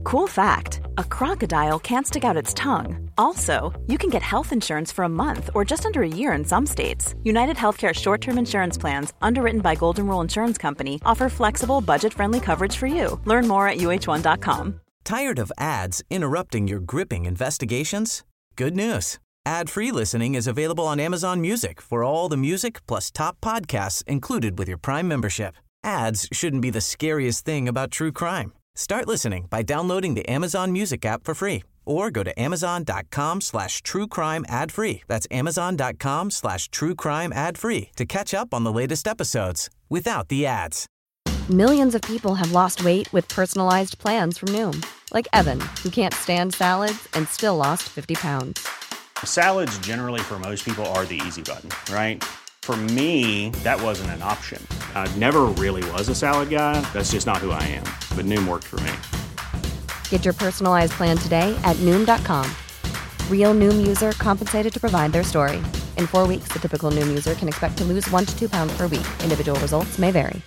Cool fact, a crocodile can't stick out its tongue. Also, you can get health insurance for a month or just under a year in some states. United Healthcare short-term insurance plans, underwritten by Golden Rule Insurance Company, offer flexible, budget-friendly coverage for you. Learn more at uh1.com. Tired of ads interrupting your gripping investigations? Good news. Ad-free listening is available on Amazon Music for all the music plus top podcasts included with your Prime membership. Ads shouldn't be the scariest thing about true crime. Start listening by downloading the Amazon Music app for free or go to amazon.com/truecrime ad-free. That's amazon.com/truecrime ad-free to catch up on the latest episodes without the ads. Millions of people have lost weight with personalized plans from Noom. Like Evan, who can't stand salads and still lost 50 pounds. Salads generally for most people are the easy button, right? For me, that wasn't an option. I never really was a salad guy. That's just not who I am. But Noom worked for me. Get your personalized plan today at Noom.com. Real Noom user compensated to provide their story. In 4 weeks, the typical Noom user can expect to lose 1 to 2 pounds per week. Individual results may vary.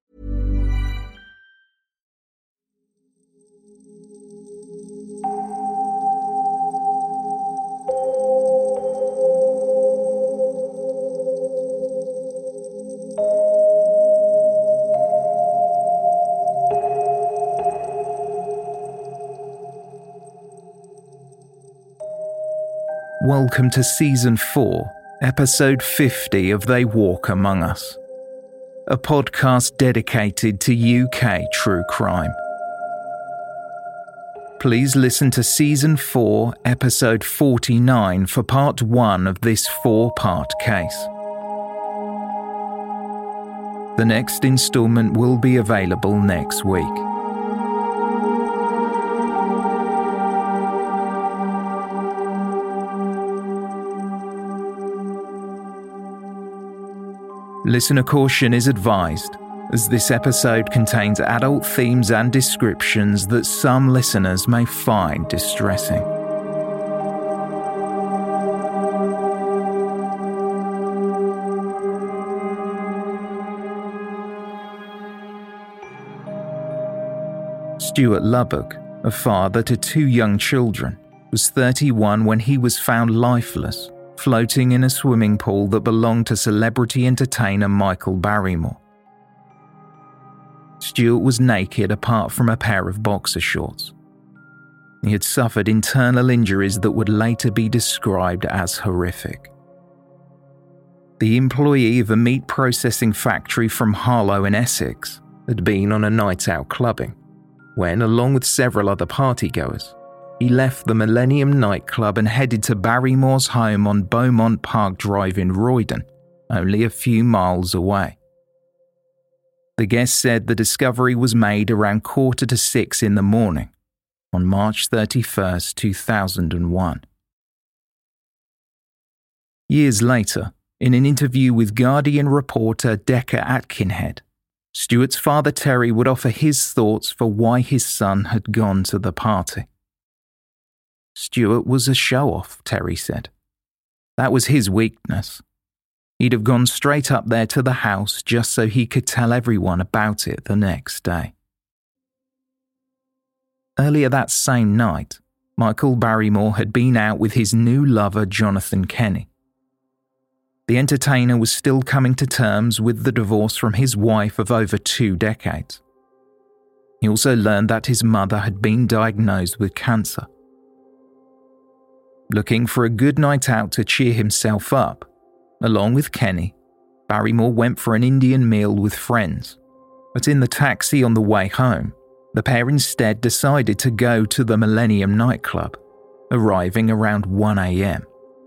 Welcome to Season 4, Episode 50 of They Walk Among Us, a podcast dedicated to UK true crime. Please listen to Season 4, Episode 49 for Part 1 of this 4-part case. The next instalment will be available next week. Listener caution is advised, as this episode contains adult themes and descriptions that some listeners may find distressing. Stuart Lubbock, a father to 2 young children, was 31 when he was found lifeless, floating in a swimming pool that belonged to celebrity entertainer Michael Barrymore. Stuart was naked apart from a pair of boxer shorts. He had suffered internal injuries that would later be described as horrific. The employee of a meat processing factory from Harlow in Essex had been on a night out clubbing when, along with several other partygoers, he left the Millennium nightclub and headed to Barrymore's home on Beaumont Park Drive in Roydon, only a few miles away. The guest said the discovery was made around 5:45 in the morning on March 31st, 2001. Years later, in an interview with Guardian reporter Decca Atkinhead, Stuart's father Terry would offer his thoughts for why his son had gone to the party. Stuart was a show-off, Terry said. That was his weakness. He'd have gone straight up there to the house just so he could tell everyone about it the next day. Earlier that same night, Michael Barrymore had been out with his new lover Jonathan Kenny. The entertainer was still coming to terms with the divorce from his wife of over 2 decades. He also learned that his mother had been diagnosed with cancer. Looking for a good night out to cheer himself up, along with Kenny, Barrymore went for an Indian meal with friends, but in the taxi on the way home, the pair instead decided to go to the Millennium nightclub, arriving around 1 a.m.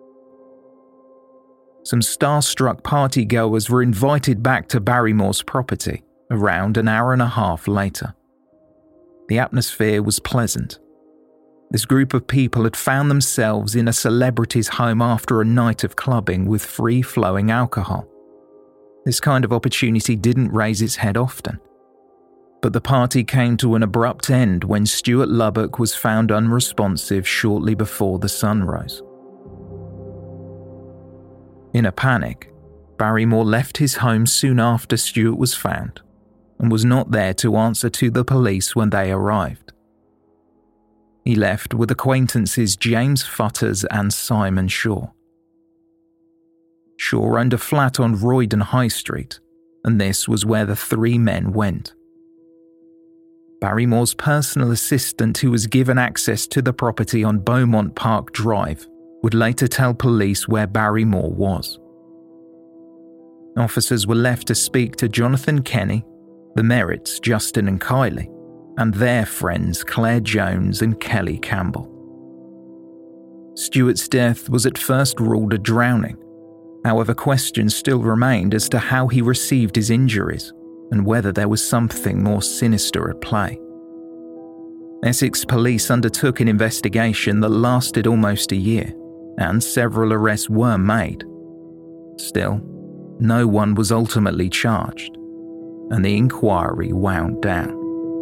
Some starstruck partygoers were invited back to Barrymore's property around an hour and a half later. The atmosphere was pleasant. This group of people had found themselves in a celebrity's home after a night of clubbing with free-flowing alcohol. This kind of opportunity didn't raise its head often. But the party came to an abrupt end when Stuart Lubbock was found unresponsive shortly before the sun rose. In a panic, Barrymore left his home soon after Stuart was found and was not there to answer to the police when they arrived. he left with acquaintances James Futters and Simon Shaw. Shaw owned a flat on Roydon High Street, and this was where the three men went. Barrymore's personal assistant, who was given access to the property on Beaumont Park Drive, would later tell police where Barrymore was. Officers were left to speak to Jonathan Kenny, the Merritts, Justin and Kylie, and their friends Claire Jones and Kelly Campbell. Stuart's death was at first ruled a drowning. However, questions still remained as to how he received his injuries and whether there was something more sinister at play. Essex police undertook an investigation that lasted almost a year, and several arrests were made. Still, no one was ultimately charged, and the inquiry wound down.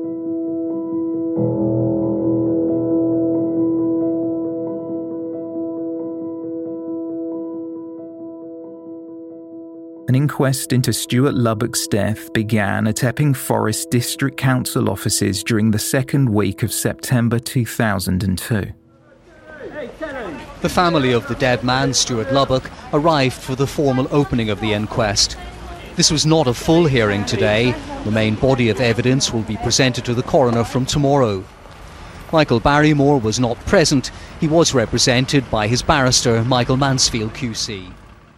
An inquest into Stuart Lubbock's death began at Epping Forest District Council offices during the second week of September 2002. The family of the dead man, Stuart Lubbock, arrived for the formal opening of the inquest. This was not a full hearing today. The main body of evidence will be presented to the coroner from tomorrow. Michael Barrymore was not present. He was represented by his barrister, Michael Mansfield QC.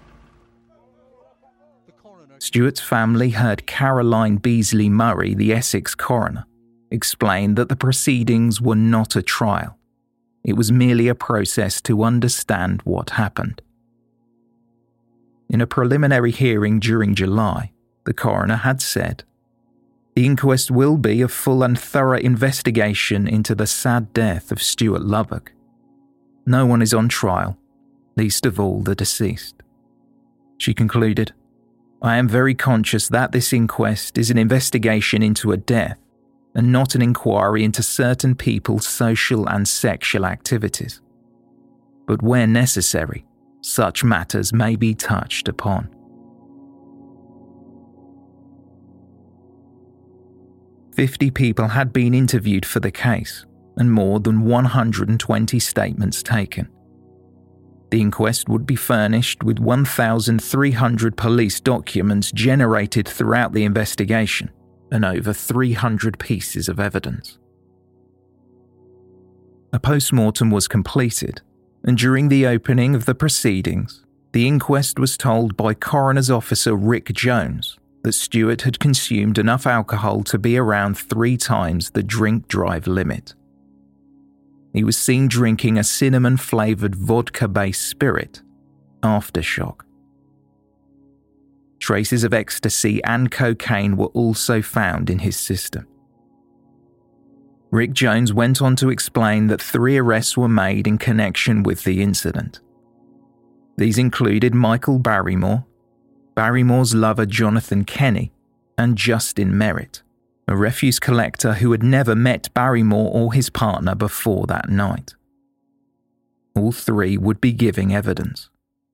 Stuart's family heard Caroline Beasley Murray, the Essex coroner, explain that the proceedings were not a trial. It was merely a process to understand what happened. In a preliminary hearing during July, the coroner had said, "The inquest will be a full and thorough investigation into the sad death of Stuart Lubbock. No one is on trial, least of all the deceased." She concluded, "I am very conscious that this inquest is an investigation into a death and not an inquiry into certain people's social and sexual activities. But where necessary, such matters may be touched upon." "50 people had been interviewed for the case, and more than 120 statements taken. The inquest would be furnished with 1,300 police documents generated throughout the investigation and over 300 pieces of evidence. A post-mortem was completed, and during the opening of the proceedings, the inquest was told by coroner's officer Rick Jones that Stuart had consumed enough alcohol to be around 3 times the drink-drive limit. He was seen drinking a cinnamon-flavoured vodka-based spirit, Aftershock. Traces of ecstasy and cocaine were also found in his system. Rick Jones went on to explain that 3 arrests were made in connection with the incident. These included Michael Barrymore, Barrymore's lover Jonathan Kenny, and Justin Merritt, a refuse collector who had never met Barrymore or his partner before that night. All 3 would be giving evidence.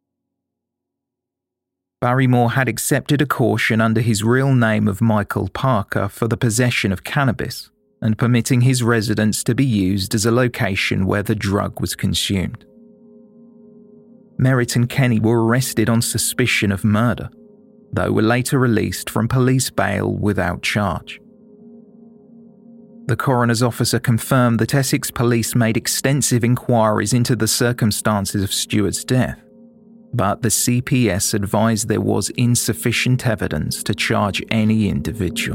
Barrymore had accepted a caution under his real name of Michael Parker for the possession of cannabis and permitting his residence to be used as a location where the drug was consumed. Merritt and Kenny were arrested on suspicion of murder, though were later released from police bail without charge. The coroner's officer confirmed that Essex police made extensive inquiries into the circumstances of Stuart's death, but the CPS advised there was insufficient evidence to charge any individual.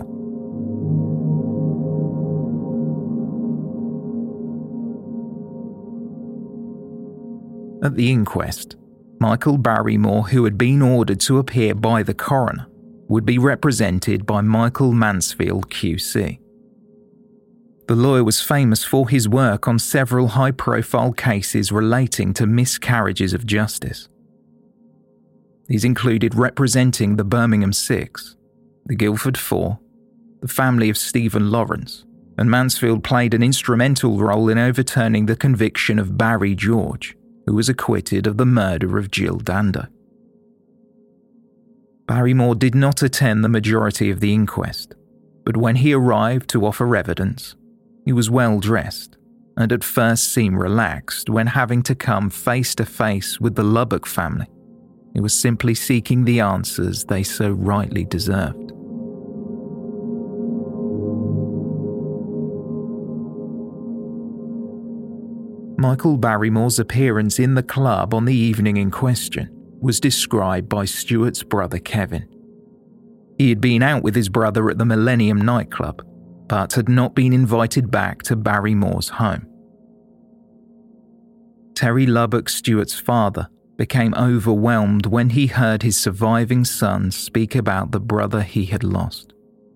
At the inquest, Michael Barrymore, who had been ordered to appear by the coroner, would be represented by Michael Mansfield QC. The lawyer was famous for his work on several high-profile cases relating to miscarriages of justice. These included representing the Birmingham Six, the Guildford Four, the family of Stephen Lawrence, and Mansfield played an instrumental role in overturning the conviction of Barry George, who was acquitted of the murder of Jill Dando. Barrymore did not attend the majority of the inquest, but when he arrived to offer evidence, he was well dressed, and at first seemed relaxed when having to come face to face with the Lubbock family, who was simply seeking the answers they so rightly deserved. Michael Barrymore's appearance in the club on the evening in question was described by Stuart's brother Kevin. He had been out with his brother at the Millennium nightclub, but had not been invited back to Barrymore's home. Terry Lubbock, Stuart's father, became overwhelmed when he heard his surviving son speak about the brother he had lost.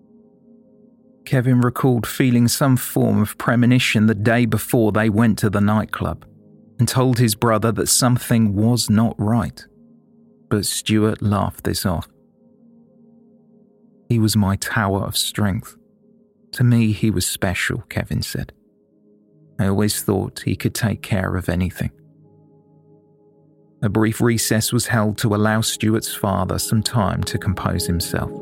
Kevin recalled feeling some form of premonition the day before they went to the nightclub and told his brother that something was not right, but Stuart laughed this off. "He was my tower of strength. To me, he was special," Kevin said. "I always thought he could take care of anything." A brief recess was held to allow Stuart's father some time to compose himself.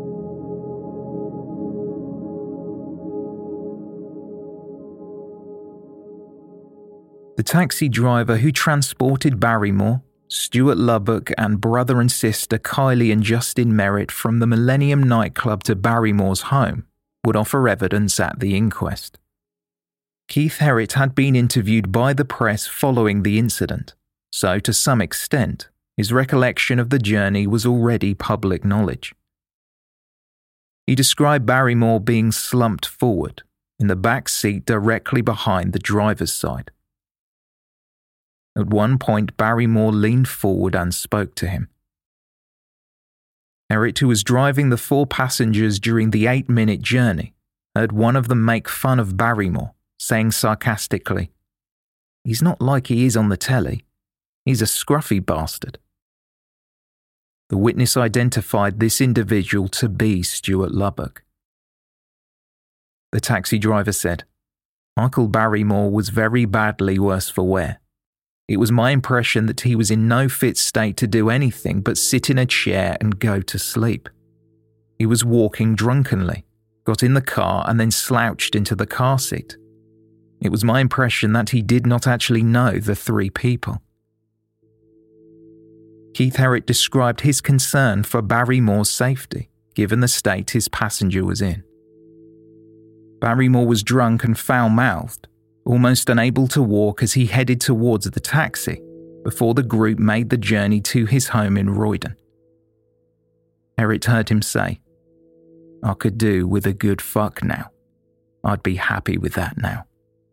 The taxi driver who transported Barrymore, Stuart Lubbock, and brother and sister Kylie and Justin Merritt from the Millennium nightclub to Barrymore's home would offer evidence at the inquest. Keith Herriott had been interviewed by the press following the incident, so to some extent, his recollection of the journey was already public knowledge. He described Barrymore being slumped forward, in the back seat directly behind the driver's side. At one point, Barrymore leaned forward and spoke to him. Herriott, who was driving the 4 passengers during the 8-minute journey, heard one of them make fun of Barrymore, saying sarcastically, "He's not like he is on the telly. He's a scruffy bastard." The witness identified this individual to be Stuart Lubbock. The taxi driver said, "Michael Barrymore was very badly worse for wear. It was my impression that he was in no fit state to do anything but sit in a chair and go to sleep. He was walking drunkenly, got in the car and then slouched into the car seat. It was my impression that he did not actually know the 3 people." Keith Herriott described his concern for Barrymore's safety, given the state his passenger was in. Barrymore was drunk and foul-mouthed, almost unable to walk as he headed towards the taxi before the group made the journey to his home in Roydon. Herriott heard him say, "I could do with a good fuck now. I'd be happy with that now."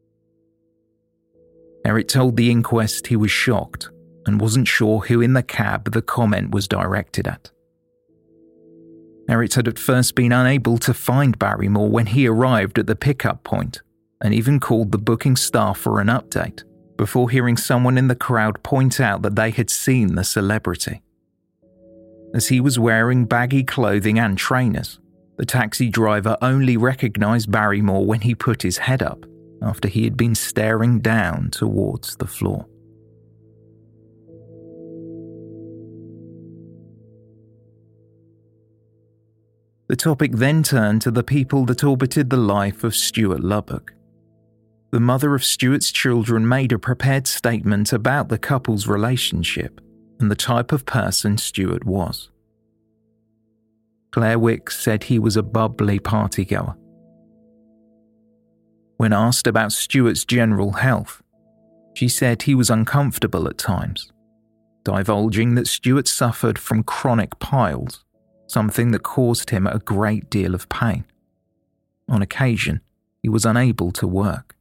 Herriott told the inquest he was shocked and wasn't sure who in the cab the comment was directed at. Herriott had at first been unable to find Barrymore when he arrived at the pickup point, and even called the booking staff for an update before hearing someone in the crowd point out that they had seen the celebrity. As he was wearing baggy clothing and trainers, the taxi driver only recognised Barrymore when he put his head up after he had been staring down towards the floor. The topic then turned to the people that orbited the life of Stuart Lubbock. The mother of Stuart's children made a prepared statement about the couple's relationship and the type of person Stuart was. Claire Wicks said he was a bubbly partygoer. When asked about Stuart's general health, she said he was uncomfortable at times, divulging that Stuart suffered from chronic piles, something that caused him a great deal of pain. On occasion, he was unable to work.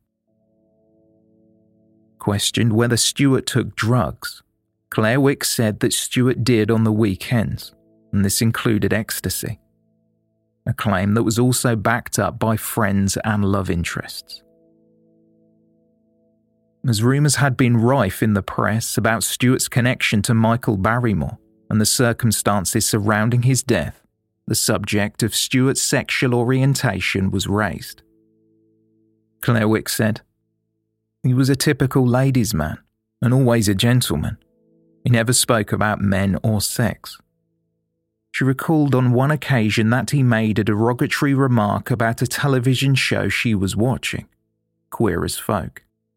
Questioned whether Stuart took drugs, Claire Wicks said that Stuart did on the weekends, and this included ecstasy, a claim that was also backed up by friends and love interests. As rumours had been rife in the press about Stuart's connection to Michael Barrymore and the circumstances surrounding his death, the subject of Stuart's sexual orientation was raised. Claire Wicks said, "He was a typical ladies' man, and always a gentleman. He never spoke about men or sex." She recalled on one occasion that he made a derogatory remark about a television show she was watching, Queer as Folk.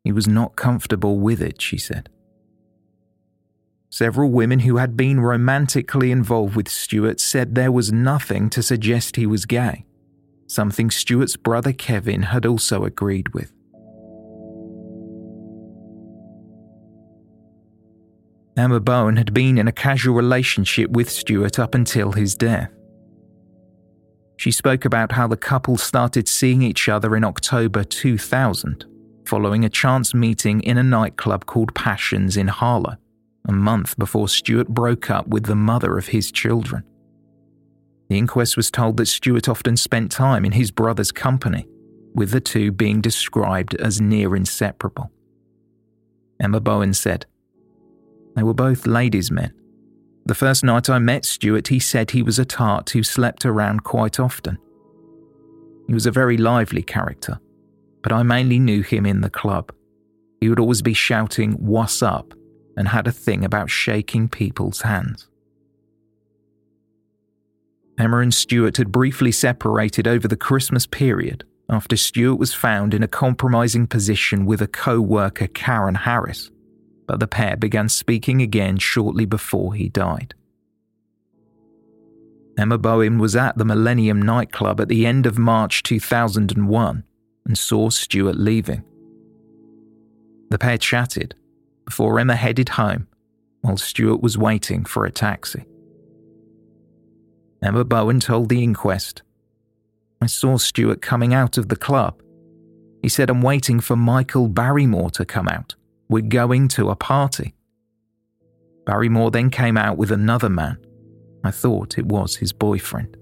He was not comfortable with it, she said. Several women who had been romantically involved with Stuart said there was nothing to suggest he was gay, something Stuart's brother Kevin had also agreed with. Emma Bowen had been in a casual relationship with Stuart up until his death. She spoke about how the couple started seeing each other in October 2000, following a chance meeting in a nightclub called Passions in Harlow, a month before Stuart broke up with the mother of his children. The inquest was told that Stuart often spent time in his brother's company, with the two being described as near inseparable. Emma Bowen said, "They were both ladies' men. The first night I met Stuart, he said he was a tart who slept around quite often. He was a very lively character, but I mainly knew him in the club. He would always be shouting, 'What's up?' and had a thing about shaking people's hands." Emma and Stuart had briefly separated over the Christmas period after Stuart was found in a compromising position with a co-worker, Karen Harris, but the pair began speaking again shortly before he died. Emma Bowen was at the Millennium nightclub at the end of March 2001 and saw Stuart leaving. The pair chatted before Emma headed home while Stuart was waiting for a taxi. Emma Bowen told the inquest, "I saw Stuart coming out of the club. He said, 'I'm waiting for Michael Barrymore to come out. We're going to a party.' Barrymore then came out with another man. I thought it was his boyfriend."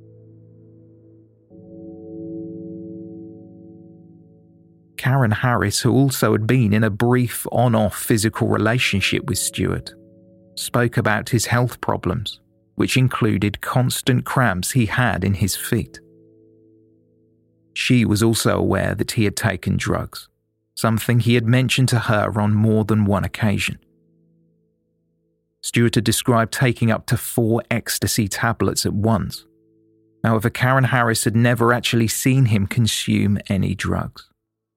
Karen Harris, who also had been in a brief on-off physical relationship with Stuart, spoke about his health problems, which included constant cramps he had in his feet. She was also aware that he had taken drugs, something he had mentioned to her on more than one occasion. Stuart had described taking up to 4 ecstasy tablets at once. However, Karen Harris had never actually seen him consume any drugs.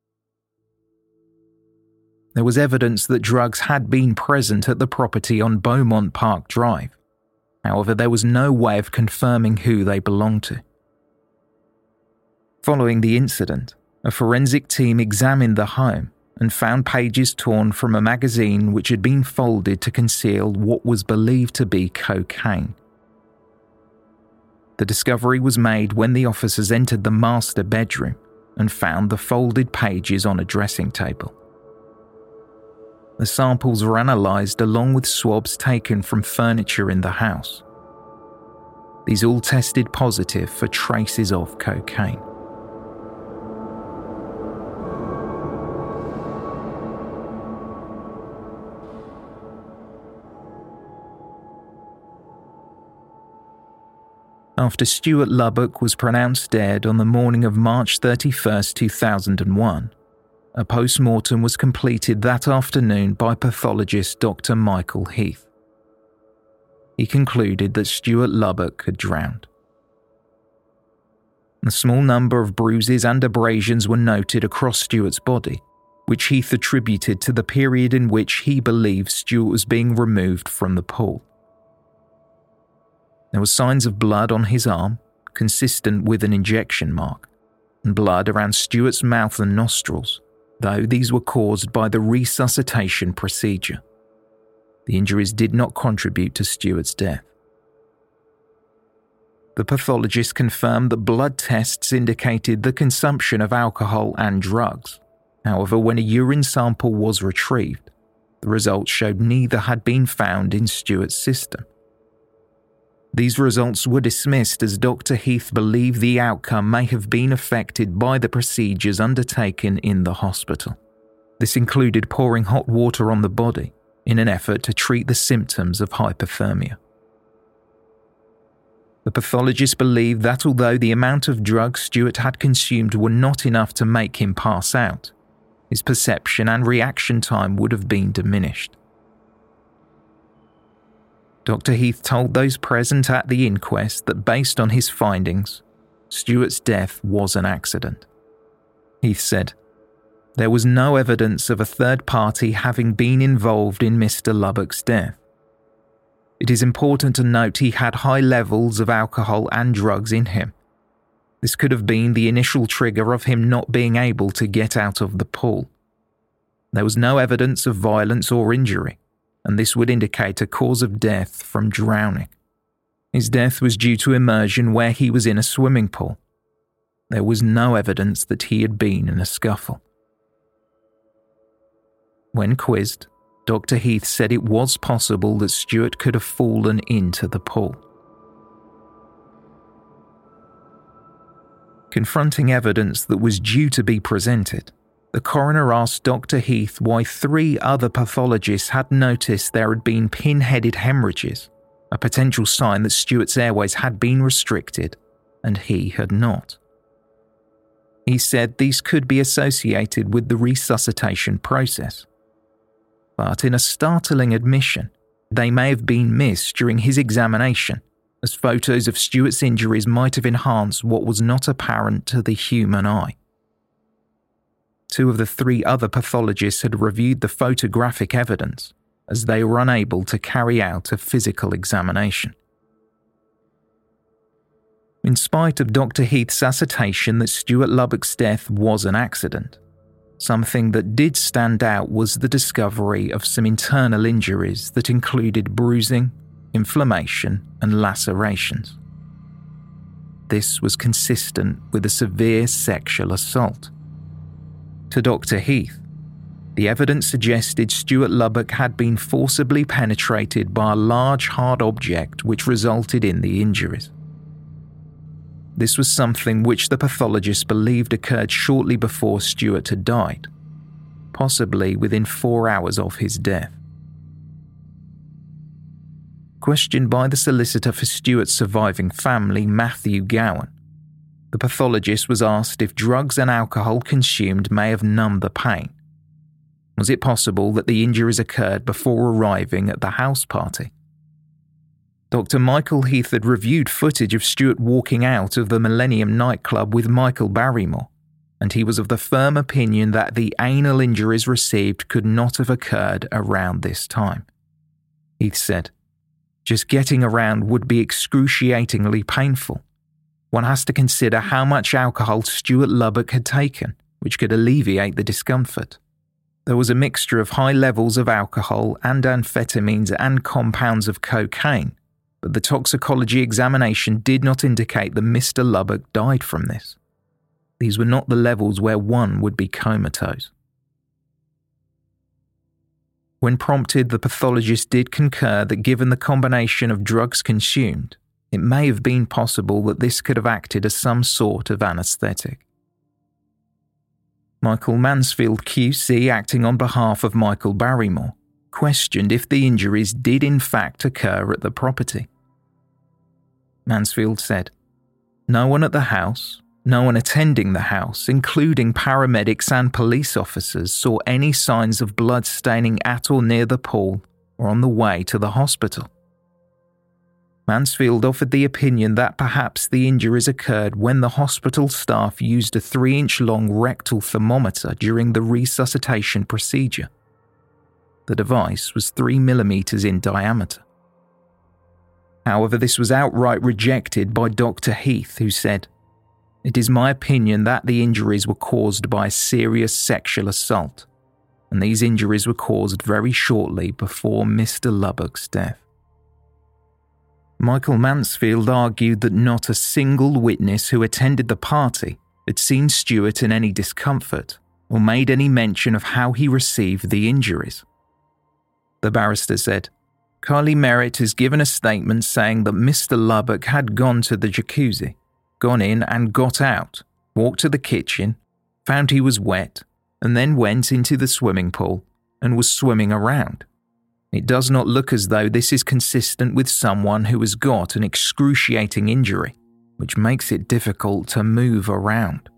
There was evidence that drugs had been present at the property on Beaumont Park Drive. However, there was no way of confirming who they belonged to. Following the incident, a forensic team examined the home and found pages torn from a magazine which had been folded to conceal what was believed to be cocaine. The discovery was made when the officers entered the master bedroom and found the folded pages on a dressing table. The samples were analysed along with swabs taken from furniture in the house. These all tested positive for traces of cocaine. After Stuart Lubbock was pronounced dead on the morning of March 31st, 2001, a post-mortem was completed that afternoon by pathologist Dr. Michael Heath. He concluded that Stuart Lubbock had drowned. A small number of bruises and abrasions were noted across Stuart's body, which Heath attributed to the period in which he believed Stuart was being removed from the pool. There were signs of blood on his arm, consistent with an injection mark, and blood around Stuart's mouth and nostrils, though these were caused by the resuscitation procedure. The injuries did not contribute to Stuart's death. The pathologist confirmed that blood tests indicated the consumption of alcohol and drugs. However, when a urine sample was retrieved, the results showed neither had been found in Stuart's system. These results were dismissed as Dr. Heath believed the outcome may have been affected by the procedures undertaken in the hospital. This included pouring hot water on the body in an effort to treat the symptoms of hypothermia. The pathologist believed that although the amount of drugs Stuart had consumed were not enough to make him pass out, his perception and reaction time would have been diminished. Dr. Heath told those present at the inquest that based on his findings, Stuart's death was an accident. Heath said, there was no evidence of a third party having been involved in Mr. Lubbock's death. It is important to note he had high levels of alcohol and drugs in him. This could have been the initial trigger of him not being able to get out of the pool. There was no evidence of violence or injury, and this would indicate a cause of death from drowning. His death was due to immersion where he was in a swimming pool. There was no evidence that he had been in a scuffle. When quizzed, Dr. Heath said it was possible that Stewart could have fallen into the pool. Confronting evidence that was due to be presented, the coroner asked Dr. Heath why 3 other pathologists had noticed there had been pin-headed hemorrhages, a potential sign that Stewart's airways had been restricted, and he had not. He said these could be associated with the resuscitation process. But in a startling admission, they may have been missed during his examination, as photos of Stewart's injuries might have enhanced what was not apparent to the human eye. 2 of the 3 other pathologists had reviewed the photographic evidence, as they were unable to carry out a physical examination. In spite of Dr. Heath's assertion that Stuart Lubbock's death was an accident, something that did stand out was the discovery of some internal injuries that included bruising, inflammation, and lacerations. This was consistent with a severe sexual assault. To Dr. Heath, the evidence suggested Stuart Lubbock had been forcibly penetrated by a large hard object which resulted in the injuries. This was something which the pathologist believed occurred shortly before Stuart had died, possibly within 4 hours of his death. Questioned by the solicitor for Stuart's surviving family, Matthew Gowan, the pathologist was asked if drugs and alcohol consumed may have numbed the pain. Was it possible that the injuries occurred before arriving at the house party? Dr. Michael Heath had reviewed footage of Stuart walking out of the Millennium nightclub with Michael Barrymore, and he was of the firm opinion that the anal injuries received could not have occurred around this time. Heath said, "Just getting around would be excruciatingly painful. One has to consider how much alcohol Stuart Lubbock had taken, which could alleviate the discomfort. There was a mixture of high levels of alcohol and amphetamines and compounds of cocaine, but the toxicology examination did not indicate that Mr. Lubbock died from this. These were not the levels where one would be comatose." When prompted, the pathologist did concur that given the combination of drugs consumed, it may have been possible that this could have acted as some sort of anaesthetic. Michael Mansfield QC, acting on behalf of Michael Barrymore, questioned if the injuries did in fact occur at the property. Mansfield said, "No one at the house, no one attending the house, including paramedics and police officers, saw any signs of blood staining at or near the pool or on the way to the hospital." Mansfield offered the opinion that perhaps the injuries occurred when the hospital staff used a 3-inch-long rectal thermometer during the resuscitation procedure. The device was 3 millimeters in diameter. However, this was outright rejected by Dr. Heath, who said, "It is my opinion that the injuries were caused by a serious sexual assault, and these injuries were caused very shortly before Mr. Lubbock's death." Michael Mansfield argued that not a single witness who attended the party had seen Stuart in any discomfort or made any mention of how he received the injuries. The barrister said, "Carly Merritt has given a statement saying that Mr. Lubbock had gone to the jacuzzi, gone in and got out, walked to the kitchen, found he was wet, and then went into the swimming pool and was swimming around. It does not look as though this is consistent with someone who has got an excruciating injury, which makes it difficult to move around."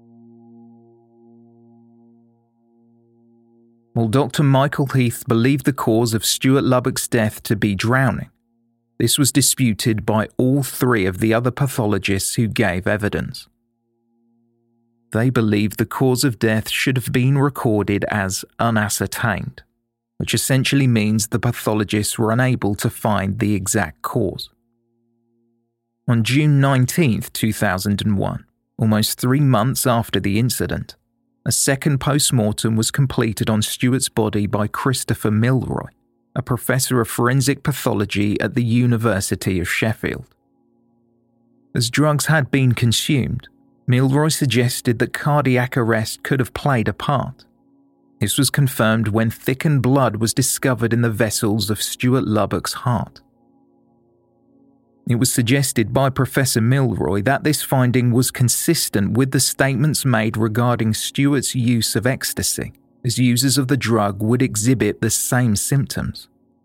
While Dr. Michael Heath believed the cause of Stuart Lubbock's death to be drowning, this was disputed by all 3 of the other pathologists who gave evidence. they believed the cause of death should have been recorded as unascertained, which essentially means the pathologists were unable to find the exact cause. On June 19, 2001, almost 3 months after the incident, a second post-mortem was completed on Stuart's body by Christopher Milroy, a professor of forensic pathology at the University of Sheffield. As drugs had been consumed, Milroy suggested that cardiac arrest could have played a part. This was confirmed when thickened blood was discovered in the vessels of Stuart Lubbock's heart. It was suggested by Professor Milroy that this finding was consistent with the statements made regarding Stuart's use of ecstasy, as users of the drug would exhibit the same symptoms.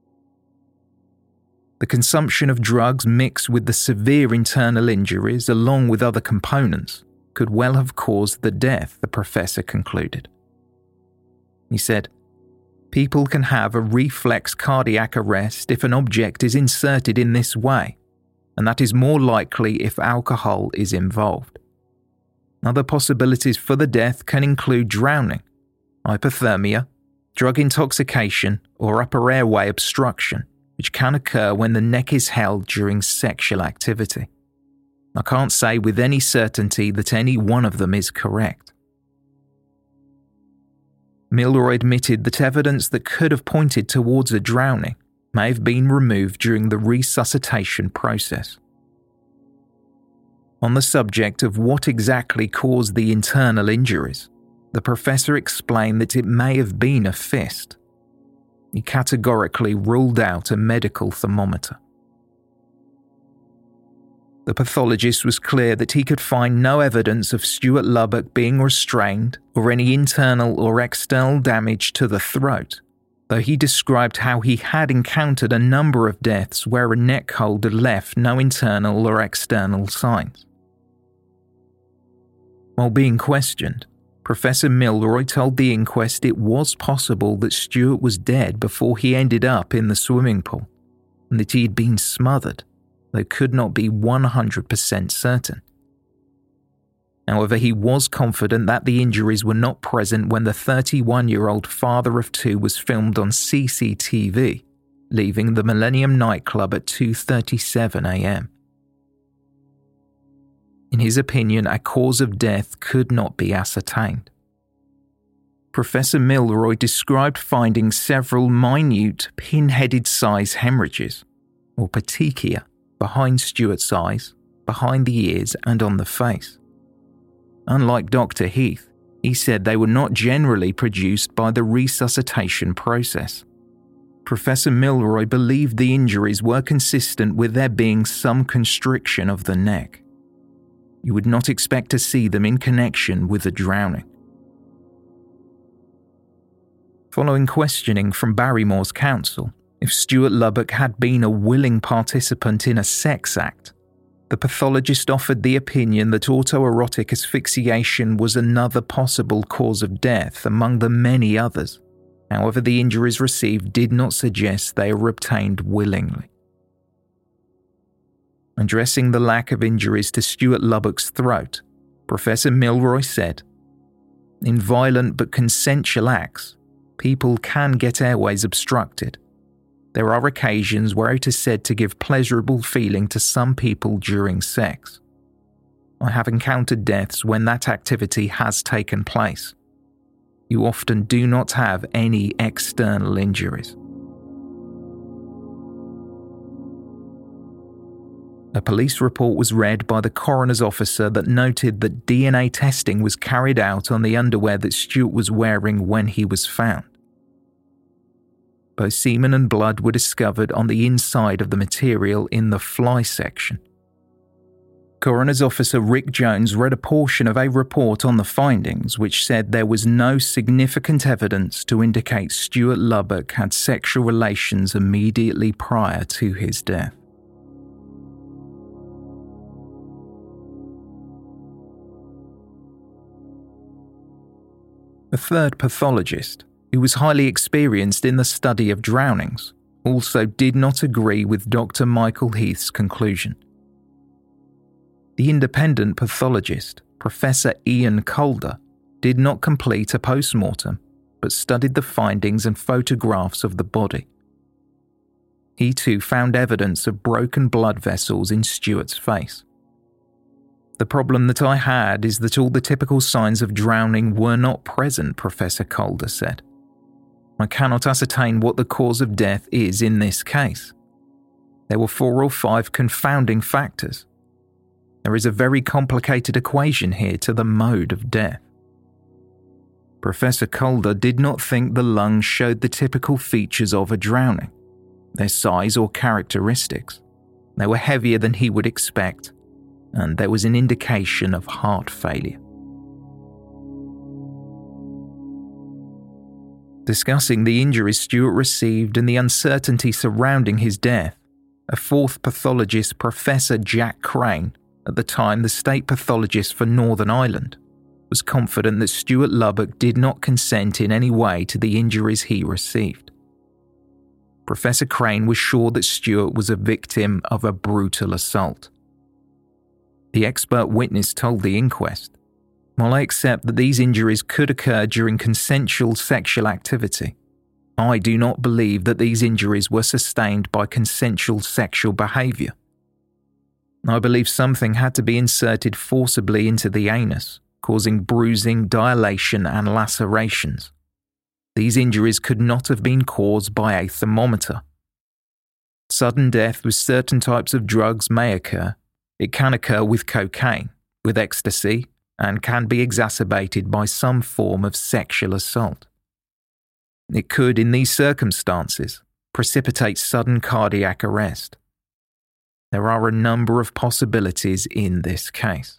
The consumption of drugs mixed with the severe internal injuries along with other components could well have caused the death, the professor concluded. He said, "People can have a reflex cardiac arrest if an object is inserted in this way, and that is more likely if alcohol is involved. Other possibilities for the death can include drowning, hypothermia, drug intoxication, or upper airway obstruction, which can occur when the neck is held during sexual activity. I can't say with any certainty that any one of them is correct." Milroy admitted that evidence that could have pointed towards a drowning may have been removed during the resuscitation process. On the subject of what exactly caused the internal injuries, the professor explained that it may have been a fist. He categorically ruled out a medical thermometer. The pathologist was clear that he could find no evidence of Stuart Lubbock being restrained or any internal or external damage to the throat, though he described how he had encountered a number of deaths where a neck hold had left no internal or external signs. While being questioned, Professor Milroy told the inquest it was possible that Stuart was dead before he ended up in the swimming pool, and that he had been smothered, though could not be 100% certain. However, he was confident that the injuries were not present when the 31-year-old father of two was filmed on CCTV, leaving the Millennium nightclub at 2:37 a.m. In his opinion, a cause of death could not be ascertained. Professor Milroy described finding several minute, pin-headed-size hemorrhages, or petechia, behind Stuart's eyes, behind the ears, and on the face. Unlike Dr. Heath, he said they were not generally produced by the resuscitation process. Professor Milroy believed the injuries were consistent with there being some constriction of the neck. You would not expect to see them in connection with a drowning. Following questioning from Barrymore's counsel, if Stuart Lubbock had been a willing participant in a sex act, the pathologist offered the opinion that autoerotic asphyxiation was another possible cause of death among the many others. However, the injuries received did not suggest they were obtained willingly. Addressing the lack of injuries to Stuart Lubbock's throat, Professor Milroy said, "In violent but consensual acts, people can get airways obstructed. There are occasions where it is said to give pleasurable feeling to some people during sex. I have encountered deaths when that activity has taken place. You often do not have any external injuries." A police report was read by the coroner's officer that noted that DNA testing was carried out on the underwear that Stuart was wearing when he was found. Both semen and blood were discovered on the inside of the material in the fly section. Coroner's officer Rick Jones read a portion of a report on the findings which said there was no significant evidence to indicate Stuart Lubbock had sexual relations immediately prior to his death. A third pathologist, who was highly experienced in the study of drownings, also did not agree with Dr. Michael Heath's conclusion. The independent pathologist, Professor Ian Calder, did not complete a post-mortem, but studied the findings and photographs of the body. He too found evidence of broken blood vessels in Stuart's face. The problem that I had is that all the typical signs of drowning were not present, Professor Calder said. I cannot ascertain what the cause of death is in this case. There were 4 or 5 confounding factors. There is a very complicated equation here to the mode of death. Professor Calder did not think the lungs showed the typical features of a drowning, their size or characteristics. They were heavier than he would expect, and there was an indication of heart failure. Discussing the injuries Stuart received and the uncertainty surrounding his death, a 4th pathologist, Professor Jack Crane, at the time the state pathologist for Northern Ireland, was confident that Stuart Lubbock did not consent in any way to the injuries he received. Professor Crane was sure that Stuart was a victim of a brutal assault. The expert witness told the inquest, "While I accept that these injuries could occur during consensual sexual activity, I do not believe that these injuries were sustained by consensual sexual behaviour. I believe something had to be inserted forcibly into the anus, causing bruising, dilation and lacerations. These injuries could not have been caused by a thermometer. Sudden death with certain types of drugs may occur. It can occur with cocaine, with ecstasy, and can be exacerbated by some form of sexual assault. It could, in these circumstances, precipitate sudden cardiac arrest. There are a number of possibilities in this case."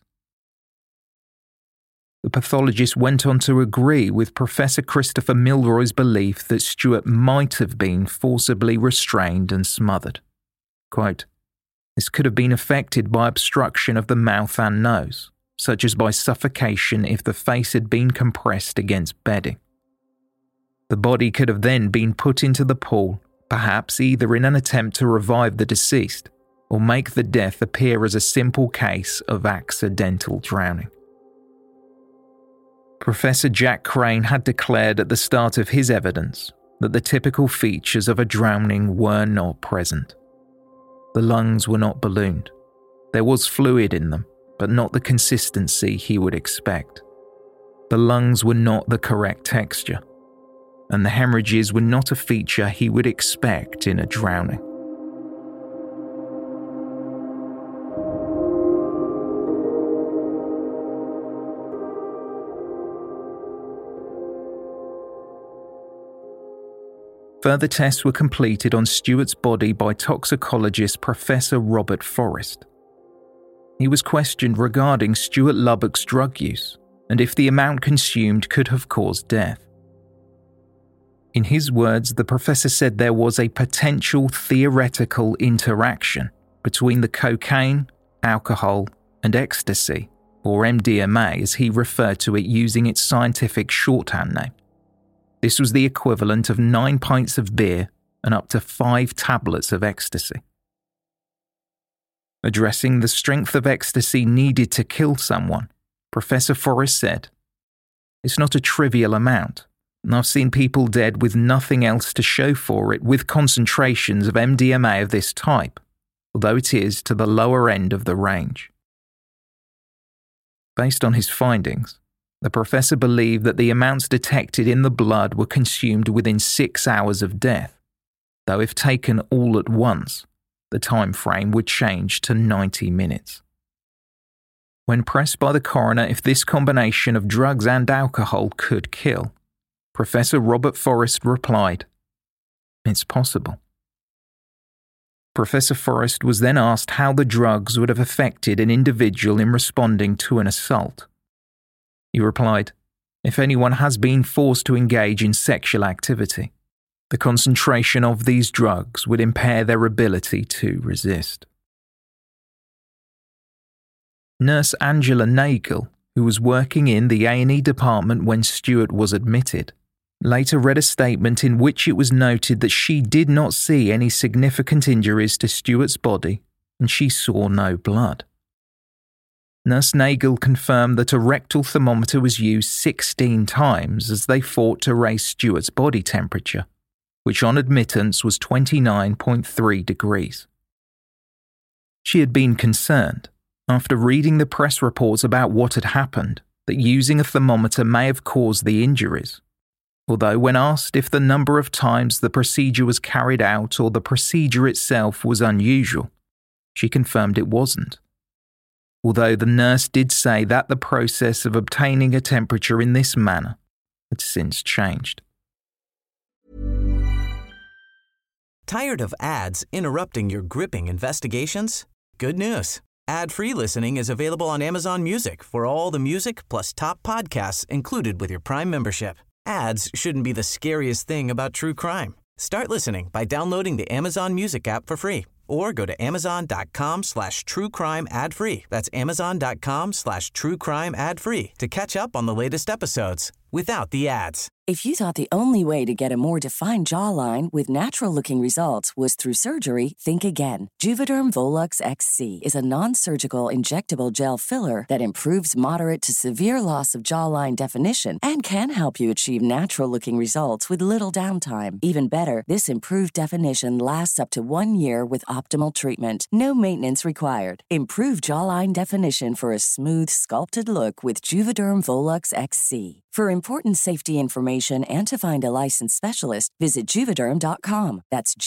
The pathologist went on to agree with Professor Christopher Milroy's belief that Stuart might have been forcibly restrained and smothered. Quote, "This could have been affected by obstruction of the mouth and nose, such as by suffocation if the face had been compressed against bedding. The body could have then been put into the pool, perhaps either in an attempt to revive the deceased or make the death appear as a simple case of accidental drowning." Professor Jack Crane had declared at the start of his evidence that the typical features of a drowning were not present. The lungs were not ballooned. There was fluid in them, but not the consistency he would expect. The lungs were not the correct texture, and the hemorrhages were not a feature he would expect in a drowning. Further tests were completed on Stuart's body by toxicologist Professor Robert Forrest. He was questioned regarding Stuart Lubbock's drug use and if the amount consumed could have caused death. In his words, the professor said there was a potential theoretical interaction between the cocaine, alcohol, and ecstasy, or MDMA as he referred to it using its scientific shorthand name. This was the equivalent of 9 pints of beer and up to 5 tablets of ecstasy. Addressing the strength of ecstasy needed to kill someone, Professor Forrest said, "It's not a trivial amount, and I've seen people dead with nothing else to show for it with concentrations of MDMA of this type, although it is to the lower end of the range." Based on his findings, the professor believed that the amounts detected in the blood were consumed within 6 hours of death, though if taken all at once, the time frame would change to 90 minutes. When pressed by the coroner if this combination of drugs and alcohol could kill, Professor Robert Forrest replied, "It's possible." Professor Forrest was then asked how the drugs would have affected an individual in responding to an assault. He replied, "If anyone has been forced to engage in sexual activity, the concentration of these drugs would impair their ability to resist." Nurse Angela Nagel, who was working in the A&E department when Stuart was admitted, later read a statement in which it was noted that she did not see any significant injuries to Stuart's body and she saw no blood. Nurse Nagel confirmed that a rectal thermometer was used 16 times as they fought to raise Stuart's body temperature, which on admittance was 29.3 degrees. She had been concerned, after reading the press reports about what had happened, that using a thermometer may have caused the injuries, although when asked if the number of times the procedure was carried out or the procedure itself was unusual, she confirmed it wasn't. Although the nurse did say that the process of obtaining a temperature in this manner had since changed. Tired of ads interrupting your gripping investigations? Good news. Ad-free listening is available on Amazon Music for all the music plus top podcasts included with your Prime membership. Ads shouldn't be the scariest thing about true crime. Start listening by downloading the Amazon Music app for free or go to amazon.com/truecrime ad-free. That's amazon.com/truecrime ad-free to catch up on the latest episodes without the ads. If you thought the only way to get a more defined jawline with natural-looking results was through surgery, think again. Juvederm Volux XC is a non-surgical injectable gel filler that improves moderate to severe loss of jawline definition and can help you achieve natural-looking results with little downtime. Even better, this improved definition lasts up to 1 year with optimal treatment. No maintenance required. Improve jawline definition for a smooth, sculpted look with Juvederm Volux XC. For important safety information and to find a licensed specialist, visit Juvederm.com. That's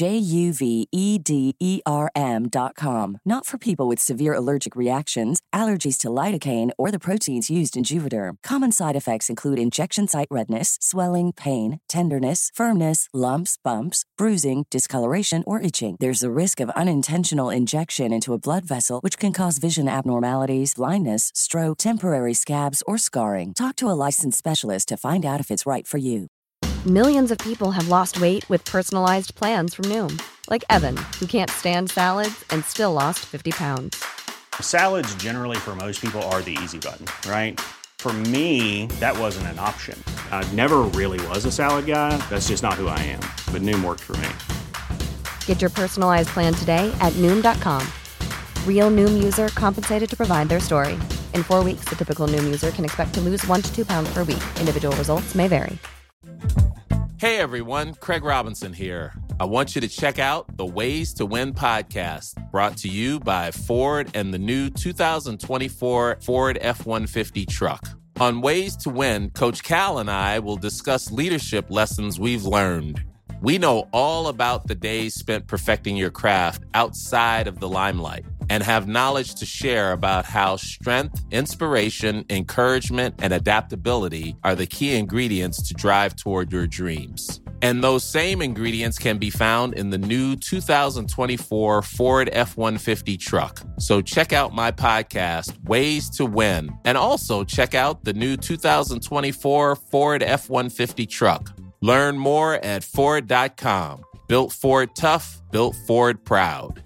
JUVEDERM.com. Not for people with severe allergic reactions, allergies to lidocaine, or the proteins used in Juvederm. Common side effects include injection site redness, swelling, pain, tenderness, firmness, lumps, bumps, bruising, discoloration, or itching. There's a risk of unintentional injection into a blood vessel, which can cause vision abnormalities, blindness, stroke, temporary scabs, or scarring. Talk to a licensed specialist to find out if it's right for you. Millions of people have lost weight with personalized plans from Noom. Like Evan, who can't stand salads and still lost 50 pounds. Salads generally for most people are the easy button, right? For me, that wasn't an option. I never really was a salad guy. That's just not who I am. But Noom worked for me. Get your personalized plan today at Noom.com. Real Noom user compensated to provide their story. In 4 weeks, the typical Noom user can expect to lose 1 to 2 pounds per week. Individual results may vary. Hey everyone, Craig Robinson here. I want you to check out the Ways to Win podcast, brought to you by Ford and the new 2024 Ford F-150 truck. On Ways to Win, Coach Cal and I will discuss leadership lessons we've learned. We know all about the days spent perfecting your craft outside of the limelight and have knowledge to share about how strength, inspiration, encouragement, and adaptability are the key ingredients to drive toward your dreams. And those same ingredients can be found in the new 2024 Ford F-150 truck. So check out my podcast, Ways to Win, and also check out the new 2024 Ford F-150 truck. Learn more at Ford.com. Built Ford tough, built Ford proud.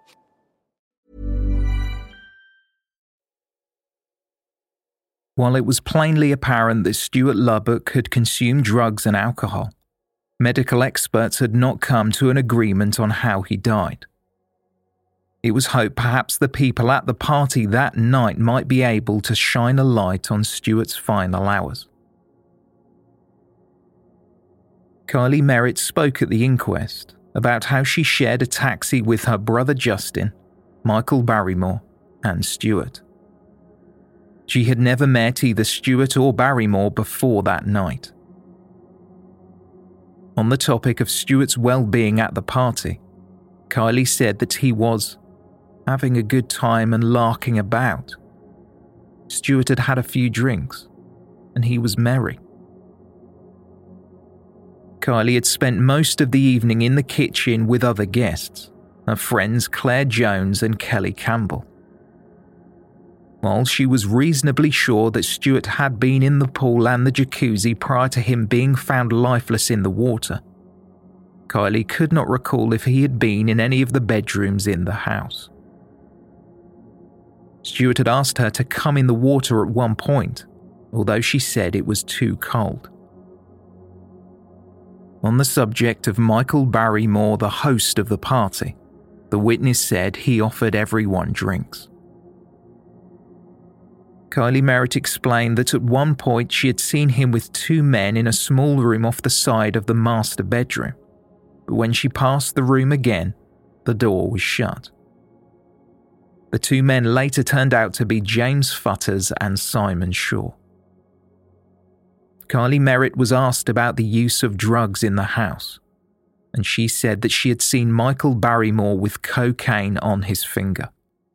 While it was plainly apparent that Stuart Lubbock had consumed drugs and alcohol, medical experts had not come to an agreement on how he died. It was hoped perhaps the people at the party that night might be able to shine a light on Stuart's final hours. Kylie Merritt spoke at the inquest about how she shared a taxi with her brother Justin, Michael Barrymore, and Stuart. She had never met either Stuart or Barrymore before that night. On the topic of Stuart's well-being at the party, Kylie said that he was having a good time and larking about. Stuart had had a few drinks, and he was merry. Kylie had spent most of the evening in the kitchen with other guests, her friends Claire Jones and Kelly Campbell. While she was reasonably sure that Stuart had been in the pool and the jacuzzi prior to him being found lifeless in the water, Kylie could not recall if he had been in any of the bedrooms in the house. Stuart had asked her to come in the water at one point, although she said it was too cold. On the subject of Michael Barrymore, the host of the party, the witness said he offered everyone drinks. Kylie Merritt explained that at one point she had seen him with two men in a small room off the side of the master bedroom, but when she passed the room again, the door was shut. The two men later turned out to be James Futters and Simon Shaw. Kylie Merritt was asked about the use of drugs in the house, and she said that she had seen Michael Barrymore with cocaine on his finger.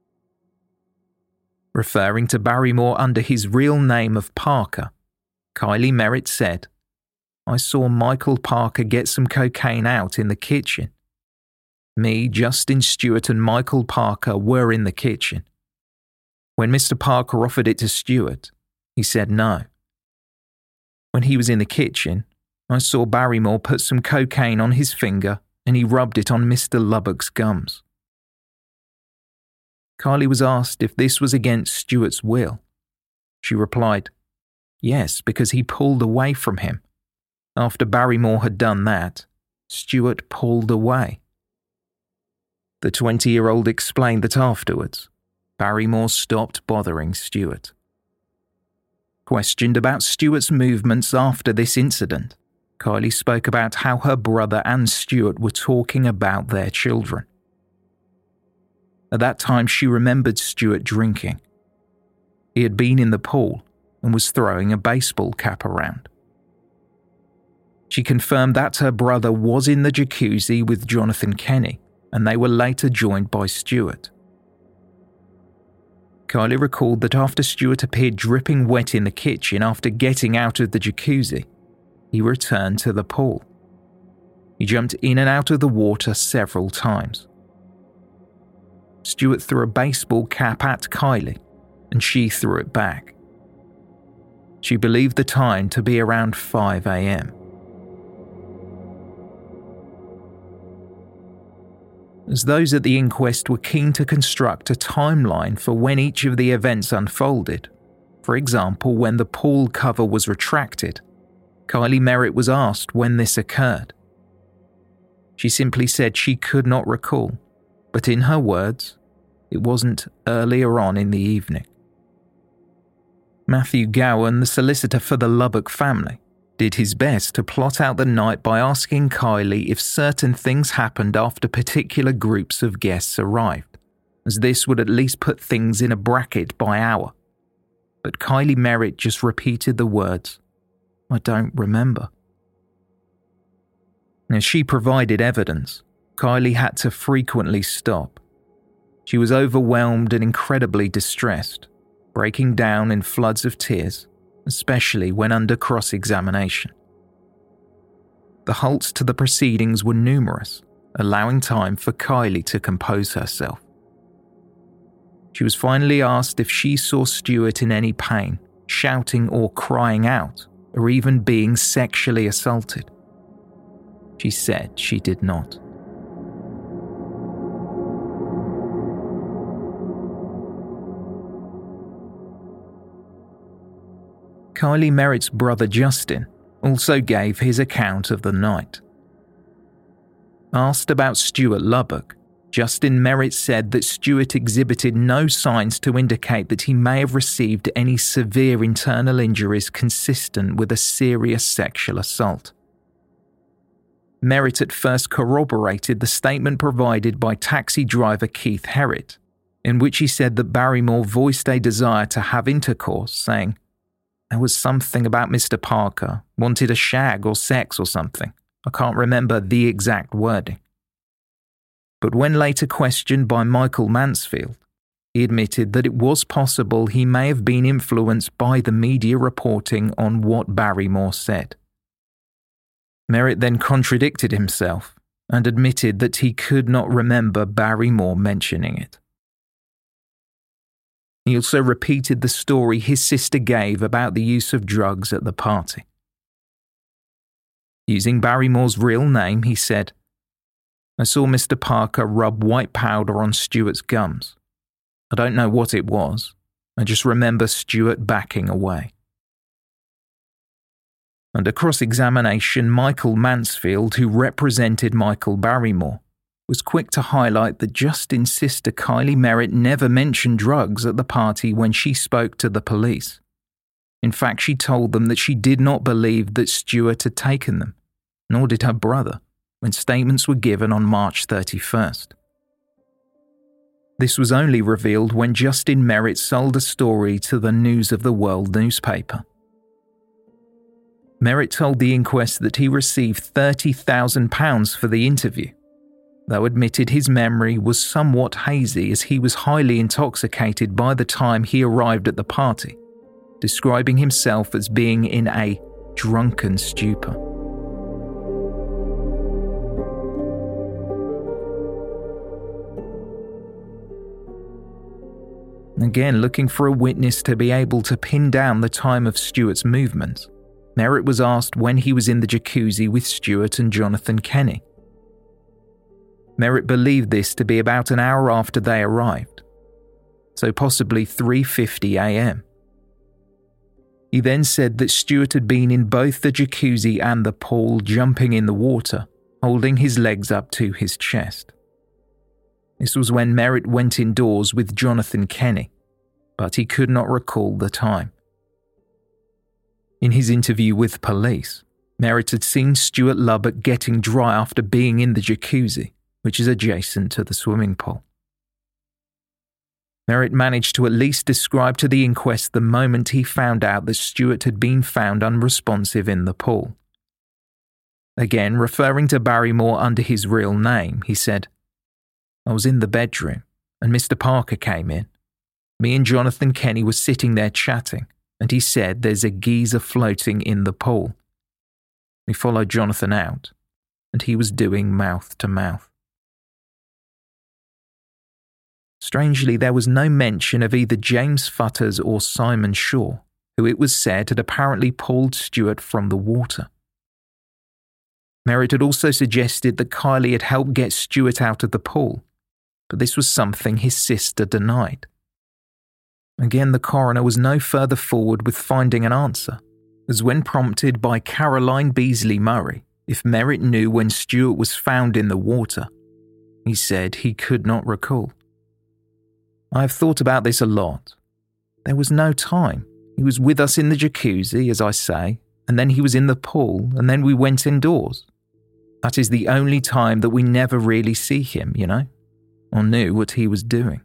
Referring to Barrymore under his real name of Parker, Kylie Merritt said, "I saw Michael Parker get some cocaine out in the kitchen. Me, Justin Stewart and Michael Parker were in the kitchen. When Mr. Parker offered it to Stewart, he said no. When he was in the kitchen, I saw Barrymore put some cocaine on his finger and he rubbed it on Mr. Lubbock's gums." Kylie was asked if this was against Stewart's will. She replied, "Yes, because he pulled away from him. After Barrymore had done that, Stewart pulled away." The 20-year-old explained that afterwards, Barrymore stopped bothering Stewart. Questioned about Stewart's movements after this incident, Kylie spoke about how her brother and Stewart were talking about their children. At that time, she remembered Stewart drinking. He had been in the pool and was throwing a baseball cap around. She confirmed that her brother was in the jacuzzi with Jonathan Kenny, and they were later joined by Stewart. Kylie recalled that after Stewart appeared dripping wet in the kitchen after getting out of the jacuzzi, he returned to the pool. He jumped in and out of the water several times. Stewart threw a baseball cap at Kylie, and she threw it back. She believed the time to be around 5 a.m. As those at the inquest were keen to construct a timeline for when each of the events unfolded, for example when the pool cover was retracted, Kylie Merritt was asked when this occurred. She simply said she could not recall, but in her words, it wasn't earlier on in the evening. Matthew Gowan, the solicitor for the Lubbock family, did his best to plot out the night by asking Kylie if certain things happened after particular groups of guests arrived, as this would at least put things in a bracket by hour. But Kylie Merritt just repeated the words, "I don't remember." As she provided evidence, Kylie had to frequently stop. She was overwhelmed and incredibly distressed, breaking down in floods of tears, especially when under cross-examination. The halts to the proceedings were numerous, allowing time for Kylie to compose herself. She was finally asked if she saw Stewart in any pain, shouting or crying out, or even being sexually assaulted. She said she did not. Kylie Merritt's brother Justin also gave his account of the night. Asked about Stewart Lubbock, Justin Merritt said that Stewart exhibited no signs to indicate that he may have received any severe internal injuries consistent with a serious sexual assault. Merritt at first corroborated the statement provided by taxi driver Keith Herritt, in which he said that Barrymore voiced a desire to have intercourse, saying, "There was something about Mr. Parker, wanted a shag or sex or something. I can't remember the exact wording." But when later questioned by Michael Mansfield, he admitted that it was possible he may have been influenced by the media reporting on what Barrymore said. Merritt then contradicted himself and admitted that he could not remember Barrymore mentioning it. He also repeated the story his sister gave about the use of drugs at the party. Using Barrymore's real name, he said, "I saw Mr. Parker rub white powder on Stewart's gums. I don't know what it was. I just remember Stewart backing away." Under cross-examination, Michael Mansfield, who represented Michael Barrymore, was quick to highlight that Justin's sister Kylie Merritt never mentioned drugs at the party when she spoke to the police. In fact, she told them that she did not believe that Stuart had taken them, nor did her brother, when statements were given on March 31st. This was only revealed when Justin Merritt sold a story to the News of the World newspaper. Merritt told the inquest that he received £30,000 for the interview, though admitted his memory was somewhat hazy as he was highly intoxicated by the time he arrived at the party, describing himself as being in a drunken stupor. Again, looking for a witness to be able to pin down the time of Stuart's movements, Merritt was asked when he was in the jacuzzi with Stuart and Jonathan Kenny. Merritt believed this to be about an hour after they arrived, so possibly 3:50 a.m. He then said that Stuart had been in both the jacuzzi and the pool, jumping in the water, holding his legs up to his chest. This was when Merritt went indoors with Jonathan Kenny, but he could not recall the time. In his interview with police, Merritt had seen Stuart Lubbock getting dry after being in the jacuzzi, which is adjacent to the swimming pool. Merritt managed to at least describe to the inquest the moment he found out that Stuart had been found unresponsive in the pool. Again, referring to Barrymore under his real name, he said, "I was in the bedroom, and Mr. Parker came in. Me and Jonathan Kenny were sitting there chatting, and he said there's a geezer floating in the pool. We followed Jonathan out, and he was doing mouth to mouth." Strangely, there was no mention of either James Futters or Simon Shaw, who it was said had apparently pulled Stuart from the water. Merritt had also suggested that Kylie had helped get Stuart out of the pool, but this was something his sister denied. Again, the coroner was no further forward with finding an answer, as when prompted by Caroline Beasley Murray if Merritt knew when Stuart was found in the water, he said he could not recall. "I have thought about this a lot. There was no time. He was with us in the jacuzzi, as I say, and then he was in the pool, and then we went indoors. That is the only time that we never really see him, or knew what he was doing."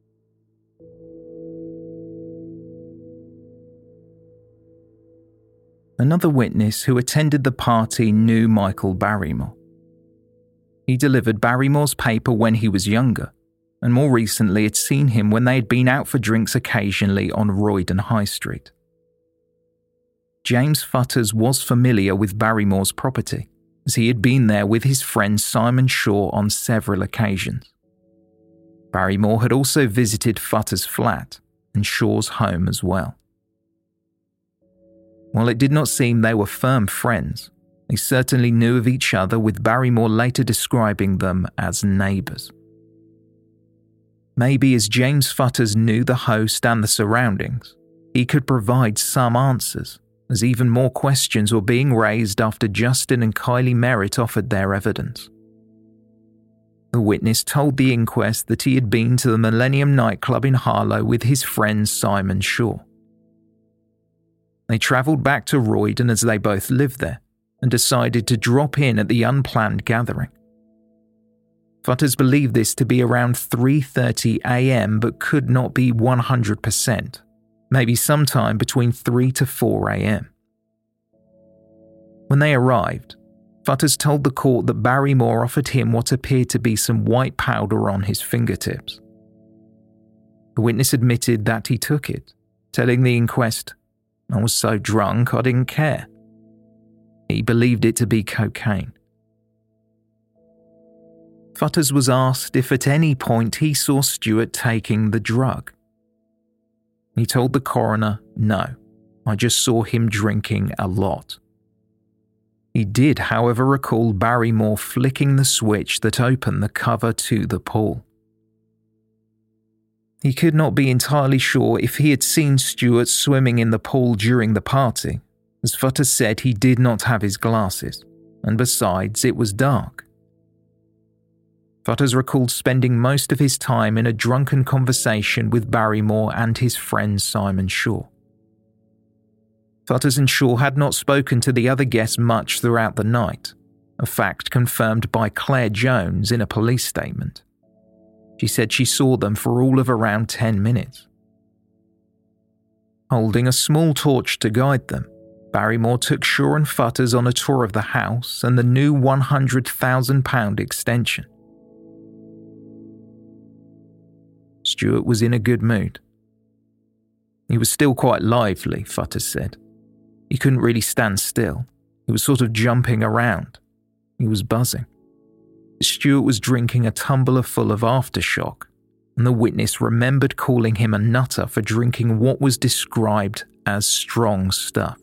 Another witness who attended the party knew Michael Barrymore. He delivered Barrymore's paper when he was younger, and more recently had seen him when they had been out for drinks occasionally on Roydon High Street. James Futters was familiar with Barrymore's property, as he had been there with his friend Simon Shaw on several occasions. Barrymore had also visited Futters' flat and Shaw's home as well. While it did not seem they were firm friends, they certainly knew of each other, with Barrymore later describing them as neighbours. Maybe as James Futters knew the host and the surroundings, he could provide some answers, as even more questions were being raised after Justin and Kylie Merritt offered their evidence. The witness told the inquest that he had been to the Millennium nightclub in Harlow with his friend Simon Shaw. They travelled back to Roydon as they both lived there, and decided to drop in at the unplanned gathering. Futters believed this to be around 3:30 a.m. but could not be 100%, maybe sometime between 3 to 4 a.m. When they arrived, Futters told the court that Barrymore offered him what appeared to be some white powder on his fingertips. The witness admitted that he took it, telling the inquest, "I was so drunk I didn't care." He believed it to be cocaine. Futters was asked if at any point he saw Stuart taking the drug. He told the coroner, "No, I just saw him drinking a lot." He did, however, recall Barrymore flicking the switch that opened the cover to the pool. He could not be entirely sure if he had seen Stuart swimming in the pool during the party, as Futters said he did not have his glasses, and besides, it was dark. Futters recalled spending most of his time in a drunken conversation with Barrymore and his friend Simon Shaw. Futters and Shaw had not spoken to the other guests much throughout the night, a fact confirmed by Claire Jones in a police statement. She said she saw them for all of around 10 minutes. Holding a small torch to guide them, Barrymore took Shaw and Futters on a tour of the house and the new £100,000 extension. Stewart was in a good mood. He was still quite lively, Futters said. He couldn't really stand still. He was sort of jumping around. He was buzzing. Stewart was drinking a tumbler full of Aftershock, and the witness remembered calling him a nutter for drinking what was described as strong stuff.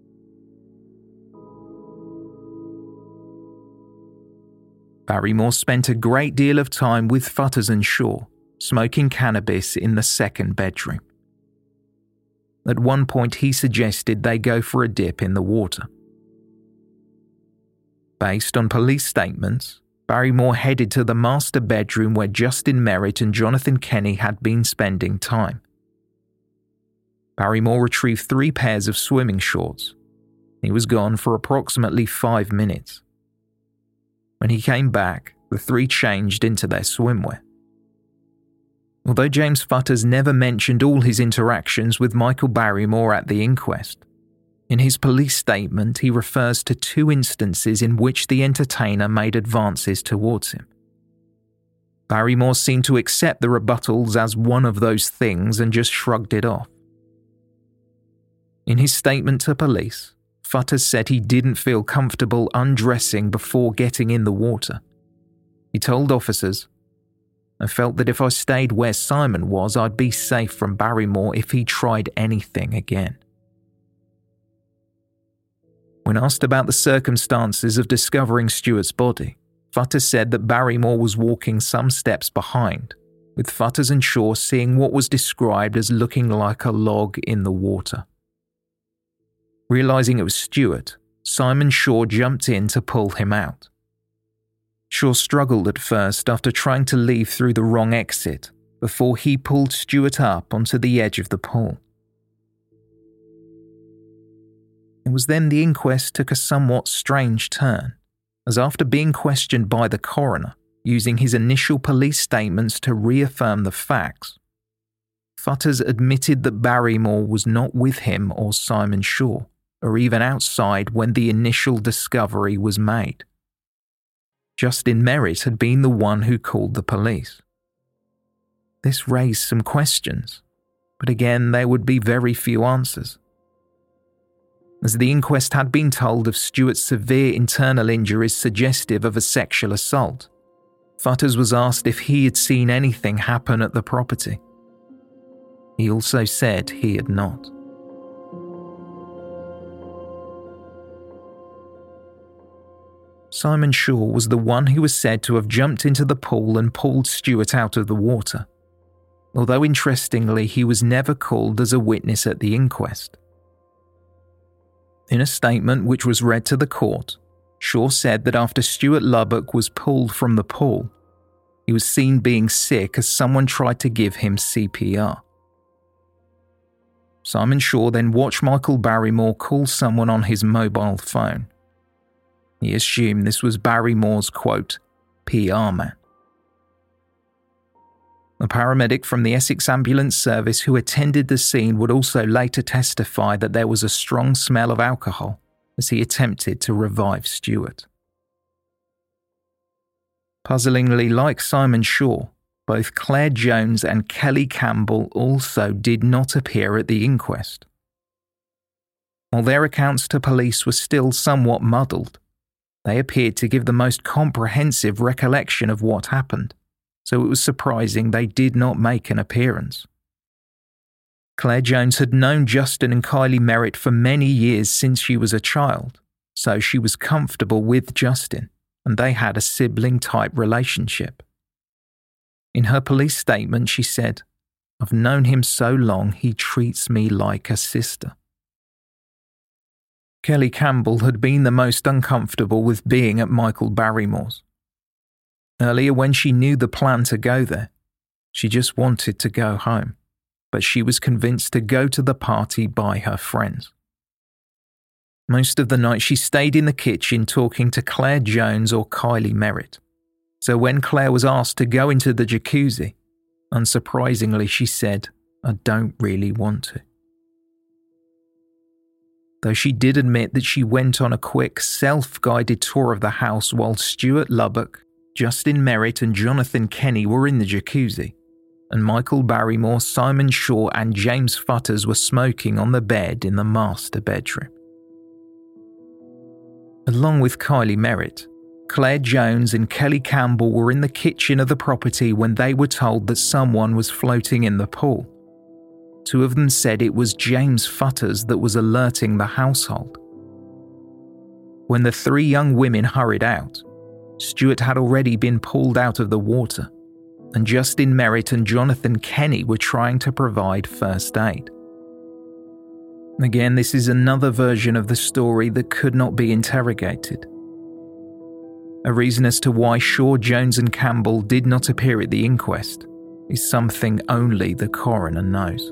Barrymore spent a great deal of time with Futters and Shaw, smoking cannabis in the second bedroom. At one point, he suggested they go for a dip in the water. Based on police statements, Barrymore headed to the master bedroom where Justin Merritt and Jonathan Kenny had been spending time. Barrymore retrieved 3 pairs of swimming shorts. He was gone for approximately 5 minutes. When he came back, the 3 changed into their swimwear. Although James Futters never mentioned all his interactions with Michael Barrymore at the inquest, in his police statement he refers to 2 instances in which the entertainer made advances towards him. Barrymore seemed to accept the rebuttals as one of those things and just shrugged it off. In his statement to police, Futters said he didn't feel comfortable undressing before getting in the water. He told officers, "I felt that if I stayed where Simon was, I'd be safe from Barrymore if he tried anything again." When asked about the circumstances of discovering Stewart's body, Futters said that Barrymore was walking some steps behind, with Futters and Shaw seeing what was described as looking like a log in the water. Realising it was Stewart, Simon Shaw jumped in to pull him out. Shaw struggled at first after trying to leave through the wrong exit before he pulled Stewart up onto the edge of the pool. It was then the inquest took a somewhat strange turn, as after being questioned by the coroner, using his initial police statements to reaffirm the facts, Futters admitted that Barrymore was not with him or Simon Shaw, or even outside when the initial discovery was made. Justin Merritt had been the one who called the police. This raised some questions, but again there would be very few answers. As the inquest had been told of Stewart's severe internal injuries suggestive of a sexual assault, Futters was asked if he had seen anything happen at the property. He also said he had not. Simon Shaw was the one who was said to have jumped into the pool and pulled Stewart out of the water, although interestingly he was never called as a witness at the inquest. In a statement which was read to the court, Shaw said that after Stuart Lubbock was pulled from the pool, he was seen being sick as someone tried to give him CPR. Simon Shaw then watched Michael Barrymore call someone on his mobile phone. He assumed this was Barrymore's, quote, PR man. A paramedic from the Essex Ambulance Service who attended the scene would also later testify that there was a strong smell of alcohol as he attempted to revive Stewart. Puzzlingly, like Simon Shaw, both Claire Jones and Kelly Campbell also did not appear at the inquest. While their accounts to police were still somewhat muddled, they appeared to give the most comprehensive recollection of what happened, so it was surprising they did not make an appearance. Claire Jones had known Justin and Kylie Merritt for many years since she was a child, so she was comfortable with Justin, and they had a sibling-type relationship. In her police statement, she said, "I've known him so long, he treats me like a sister." Kelly Campbell had been the most uncomfortable with being at Michael Barrymore's. Earlier, when she knew the plan to go there, she just wanted to go home, but she was convinced to go to the party by her friends. Most of the night she stayed in the kitchen talking to Claire Jones or Kylie Merritt. So when Claire was asked to go into the jacuzzi, unsurprisingly she said, "I don't really want to." Though she did admit that she went on a quick, self-guided tour of the house while Stuart Lubbock, Justin Merritt and Jonathan Kenny were in the jacuzzi, and Michael Barrymore, Simon Shaw and James Futters were smoking on the bed in the master bedroom. Along with Kylie Merritt, Claire Jones and Kelly Campbell were in the kitchen of the property when they were told that someone was floating in the pool. Two of them said it was James Futters that was alerting the household. When the three young women hurried out, Stuart had already been pulled out of the water, and Justin Merritt and Jonathan Kenny were trying to provide first aid. Again, this is another version of the story that could not be interrogated. A reason as to why Shaw, Jones and Campbell did not appear at the inquest is something only the coroner knows.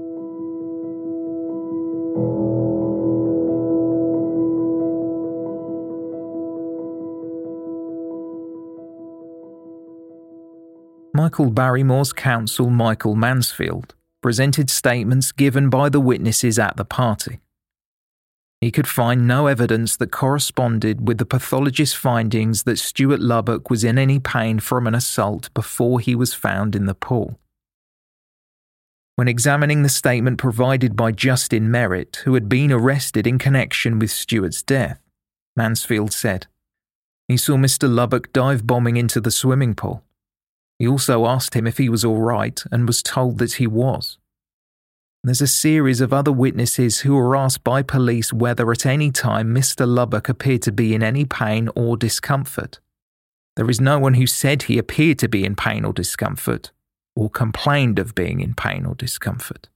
Michael Barrymore's counsel, Michael Mansfield, presented statements given by the witnesses at the party. He could find no evidence that corresponded with the pathologist's findings that Stuart Lubbock was in any pain from an assault before he was found in the pool. When examining the statement provided by Justin Merritt, who had been arrested in connection with Stuart's death, Mansfield said, "He saw Mr. Lubbock dive bombing into the swimming pool. He also asked him if he was all right and was told that he was. There's a series of other witnesses who were asked by police whether at any time Mr. Lubbock appeared to be in any pain or discomfort. There is no one who said he appeared to be in pain or discomfort, or complained of being in pain or discomfort."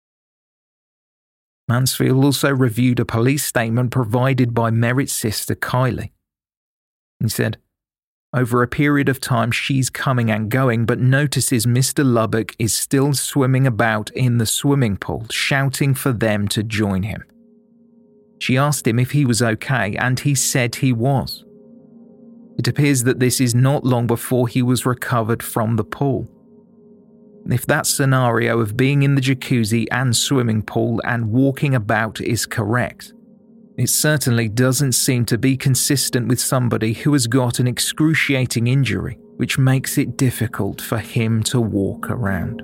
Mansfield also reviewed a police statement provided by Merritt's sister Kylie. He said, "Over a period of time she's coming and going but notices Mr. Lubbock is still swimming about in the swimming pool, shouting for them to join him. She asked him if he was okay and he said he was. It appears that this is not long before he was recovered from the pool. If that scenario of being in the jacuzzi and swimming pool and walking about is correct, it certainly doesn't seem to be consistent with somebody who has got an excruciating injury, which makes it difficult for him to walk around."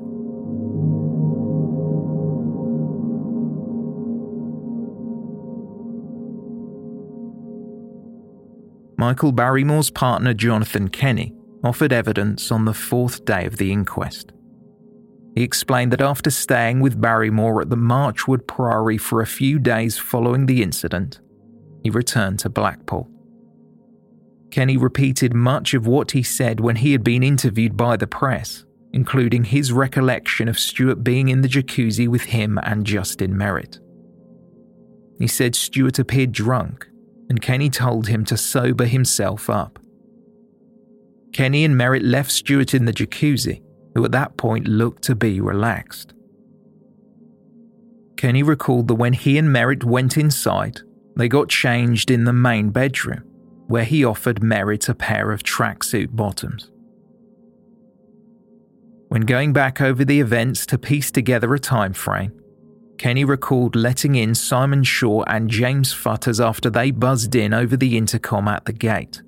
Michael Barrymore's partner Jonathan Kenny offered evidence on the fourth day of the inquest. He explained that after staying with Barrymore at the Marchwood Priory for a few days following the incident, he returned to Blackpool. Kenny repeated much of what he said when he had been interviewed by the press, including his recollection of Stuart being in the jacuzzi with him and Justin Merritt. He said Stuart appeared drunk, and Kenny told him to sober himself up. Kenny and Merritt left Stuart in the jacuzzi, who at that point looked to be relaxed. Kenny recalled that when he and Merritt went inside, they got changed in the main bedroom, where he offered Merritt a pair of tracksuit bottoms. When going back over the events to piece together a time frame, Kenny recalled letting in Simon Shaw and James Futters after they buzzed in over the intercom at the gate.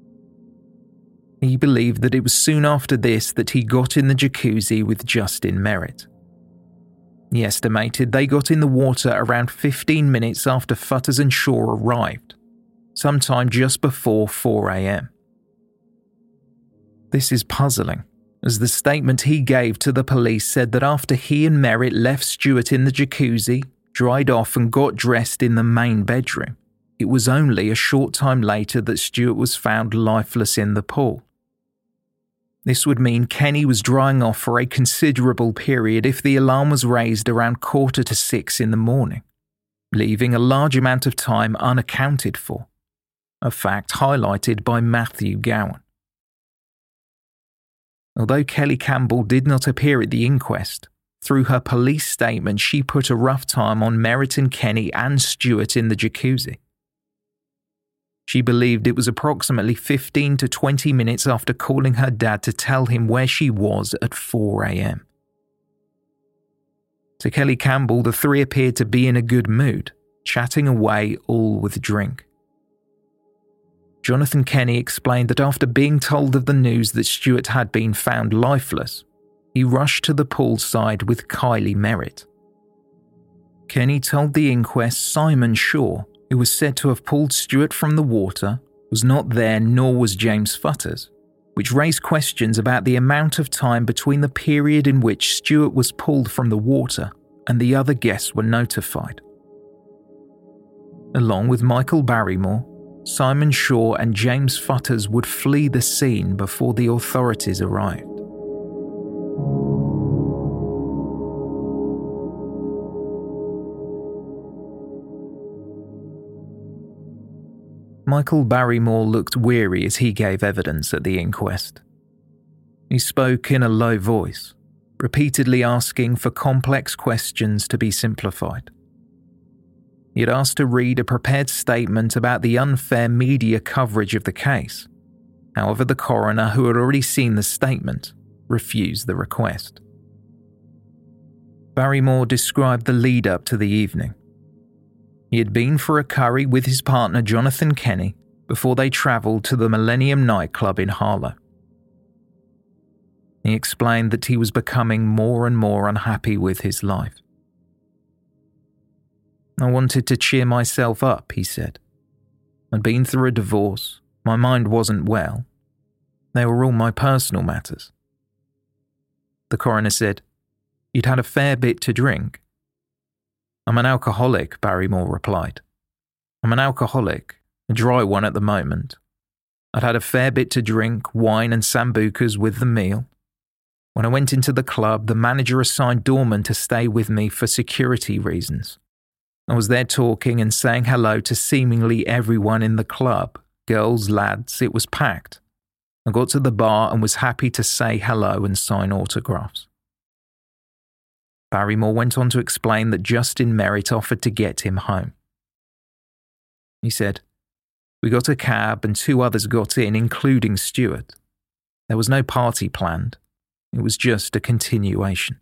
He believed that it was soon after this that he got in the jacuzzi with Justin Merritt. He estimated they got in the water around 15 minutes after Futters and Shaw arrived, sometime just before 4 a.m. This is puzzling, as the statement he gave to the police said that after he and Merritt left Stuart in the jacuzzi, dried off and got dressed in the main bedroom, it was only a short time later that Stuart was found lifeless in the pool. This would mean Kenny was drying off for a considerable period if the alarm was raised around 5:45 in the morning, leaving a large amount of time unaccounted for, a fact highlighted by Matthew Gowan. Although Kelly Campbell did not appear at the inquest, through her police statement she put a rough time on Meriton Kenny and Stewart in the jacuzzi. She believed it was approximately 15 to 20 minutes after calling her dad to tell him where she was at 4 a.m. To Kelly Campbell, the three appeared to be in a good mood, chatting away, all with drink. Jonathan Kenny explained that after being told of the news that Stewart had been found lifeless, he rushed to the poolside with Kylie Merritt. Kenny told the inquest Simon Shaw, who was said to have pulled Stewart from the water, was not there, nor was James Futters, which raised questions about the amount of time between the period in which Stewart was pulled from the water and the other guests were notified. Along with Michael Barrymore, Simon Shaw and James Futters would flee the scene before the authorities arrived. Michael Barrymore looked weary as he gave evidence at the inquest. He spoke in a low voice, repeatedly asking for complex questions to be simplified. He had asked to read a prepared statement about the unfair media coverage of the case. However, the coroner, who had already seen the statement, refused the request. Barrymore described the lead-up to the evening. He had been for a curry with his partner Jonathan Kenny before they travelled to the Millennium nightclub in Harlow. He explained that he was becoming more and more unhappy with his life. I wanted to cheer myself up, he said. I'd been through a divorce, my mind wasn't well. They were all my personal matters. The coroner said, "You'd had a fair bit to drink." "I'm an alcoholic," Barrymore replied. "I'm an alcoholic, a dry one at the moment. I'd had a fair bit to drink, wine and sambucas with the meal. When I went into the club, the manager assigned doorman to stay with me for security reasons. I was there talking and saying hello to seemingly everyone in the club, girls, lads, it was packed. I got to the bar and was happy to say hello and sign autographs." Barrymore went on to explain that Justin Merritt offered to get him home. He said, "We got a cab and 2 others got in, including Stewart. There was no party planned. It was just a continuation."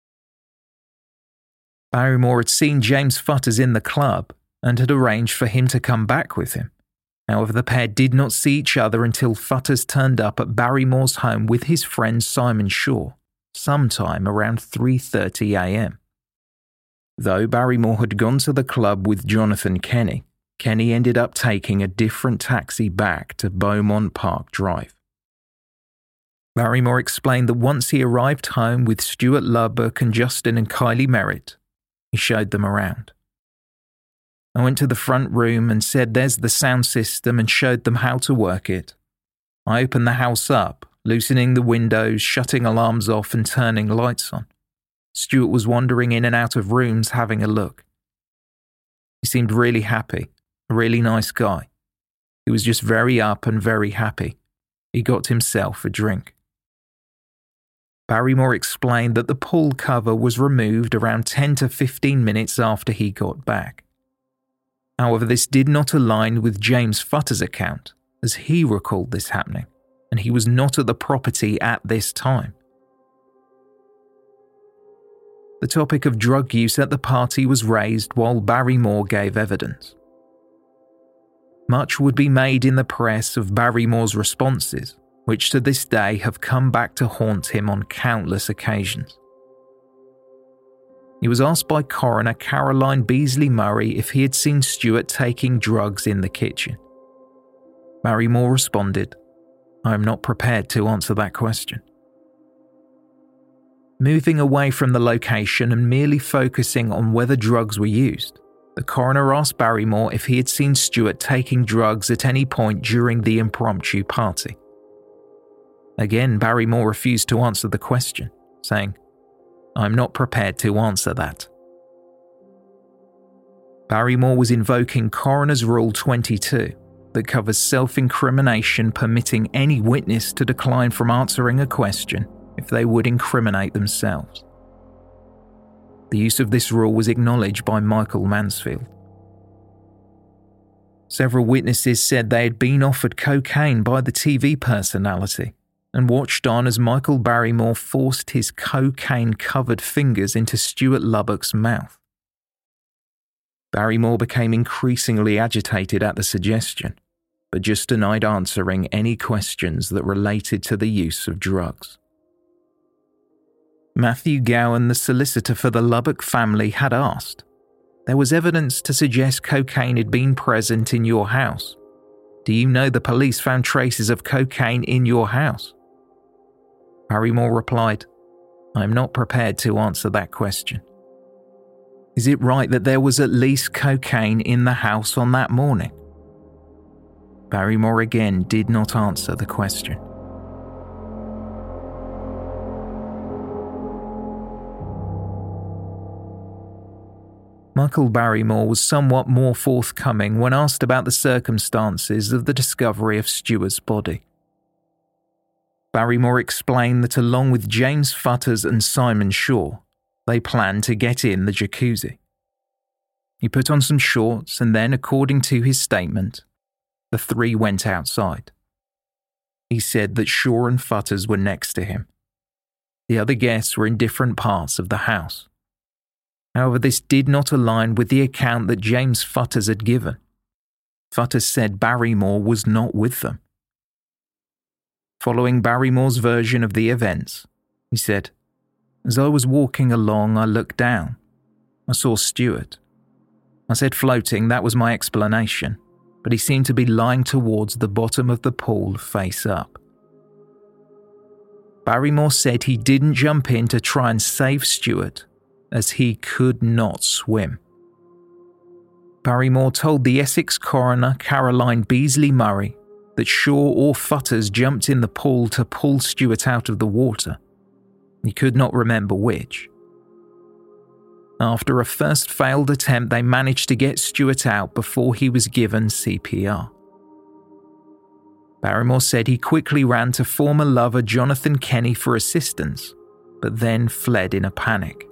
Barrymore had seen James Futters in the club and had arranged for him to come back with him. However, the pair did not see each other until Futters turned up at Barrymore's home with his friend Simon Shaw, sometime around 3:30 a.m. Though Barrymore had gone to the club with Jonathan Kenny, Kenny ended up taking a different taxi back to Beaumont Park Drive. Barrymore explained that once he arrived home with Stuart Lubbock and Justin and Kylie Merritt, he showed them around. "I went to the front room and said there's the sound system and showed them how to work it. I opened the house up, loosening the windows, shutting alarms off and turning lights on. Stuart was wandering in and out of rooms having a look. He seemed really happy, a really nice guy. He was just very up and very happy. He got himself a drink." Barrymore explained that the pool cover was removed around 10 to 15 minutes after he got back. However, this did not align with James Futters' account, as he recalled this happening, and he was not at the property at this time. The topic of drug use at the party was raised while Barrymore gave evidence. Much would be made in the press of Barrymore's responses, which to this day have come back to haunt him on countless occasions. He was asked by coroner Caroline Beasley Murray if he had seen Stewart taking drugs in the kitchen. Barrymore responded, "I am not prepared to answer that question." Moving away from the location and merely focusing on whether drugs were used, the coroner asked Barrymore if he had seen Stewart taking drugs at any point during the impromptu party. Again, Barrymore refused to answer the question, saying, "I'm not prepared to answer that." Barrymore was invoking Coroner's Rule 22, that covers self-incrimination, permitting any witness to decline from answering a question if they would incriminate themselves. The use of this rule was acknowledged by Michael Mansfield. Several witnesses said they had been offered cocaine by the TV personality and watched on as Michael Barrymore forced his cocaine-covered fingers into Stuart Lubbock's mouth. Barrymore became increasingly agitated at the suggestion, but just denied answering any questions that related to the use of drugs. Matthew Gowan, the solicitor for the Lubbock family, had asked, "There was evidence to suggest cocaine had been present in your house. Do you know the police found traces of cocaine in your house?" Barrymore replied, "I am not prepared to answer that question." "Is it right that there was at least cocaine in the house on that morning?" Barrymore again did not answer the question. Michael Barrymore was somewhat more forthcoming when asked about the circumstances of the discovery of Stuart's body. Barrymore explained that along with James Futters and Simon Shaw, they planned to get in the jacuzzi. He put on some shorts and then, according to his statement, the three went outside. He said that Shaw and Futters were next to him. The other guests were in different parts of the house. However, this did not align with the account that James Futters had given. Futters said Barrymore was not with them. Following Barrymore's version of the events, he said, "As I was walking along, I looked down. I saw Stuart. I said floating, that was my explanation, but he seemed to be lying towards the bottom of the pool face up." Barrymore said he didn't jump in to try and save Stuart, as he could not swim. Barrymore told the Essex coroner Caroline Beasley Murray that Shaw or Futters jumped in the pool to pull Stuart out of the water. He could not remember which. After a first failed attempt, they managed to get Stuart out before he was given CPR. Barrymore said he quickly ran to former lover Jonathan Kenny for assistance, but then fled in a panic.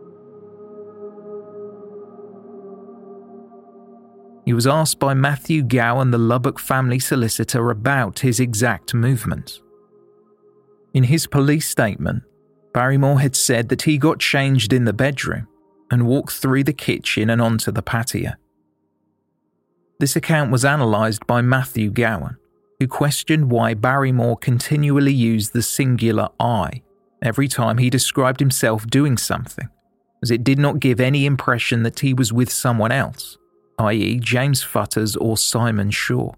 He was asked by Matthew Gowan, the Lubbock family solicitor, about his exact movements. In his police statement, Barrymore had said that he got changed in the bedroom and walked through the kitchen and onto the patio. This account was analysed by Matthew Gowan, who questioned why Barrymore continually used the singular I every time he described himself doing something, as it did not give any impression that he was with someone else, i.e. James Futters or Simon Shaw.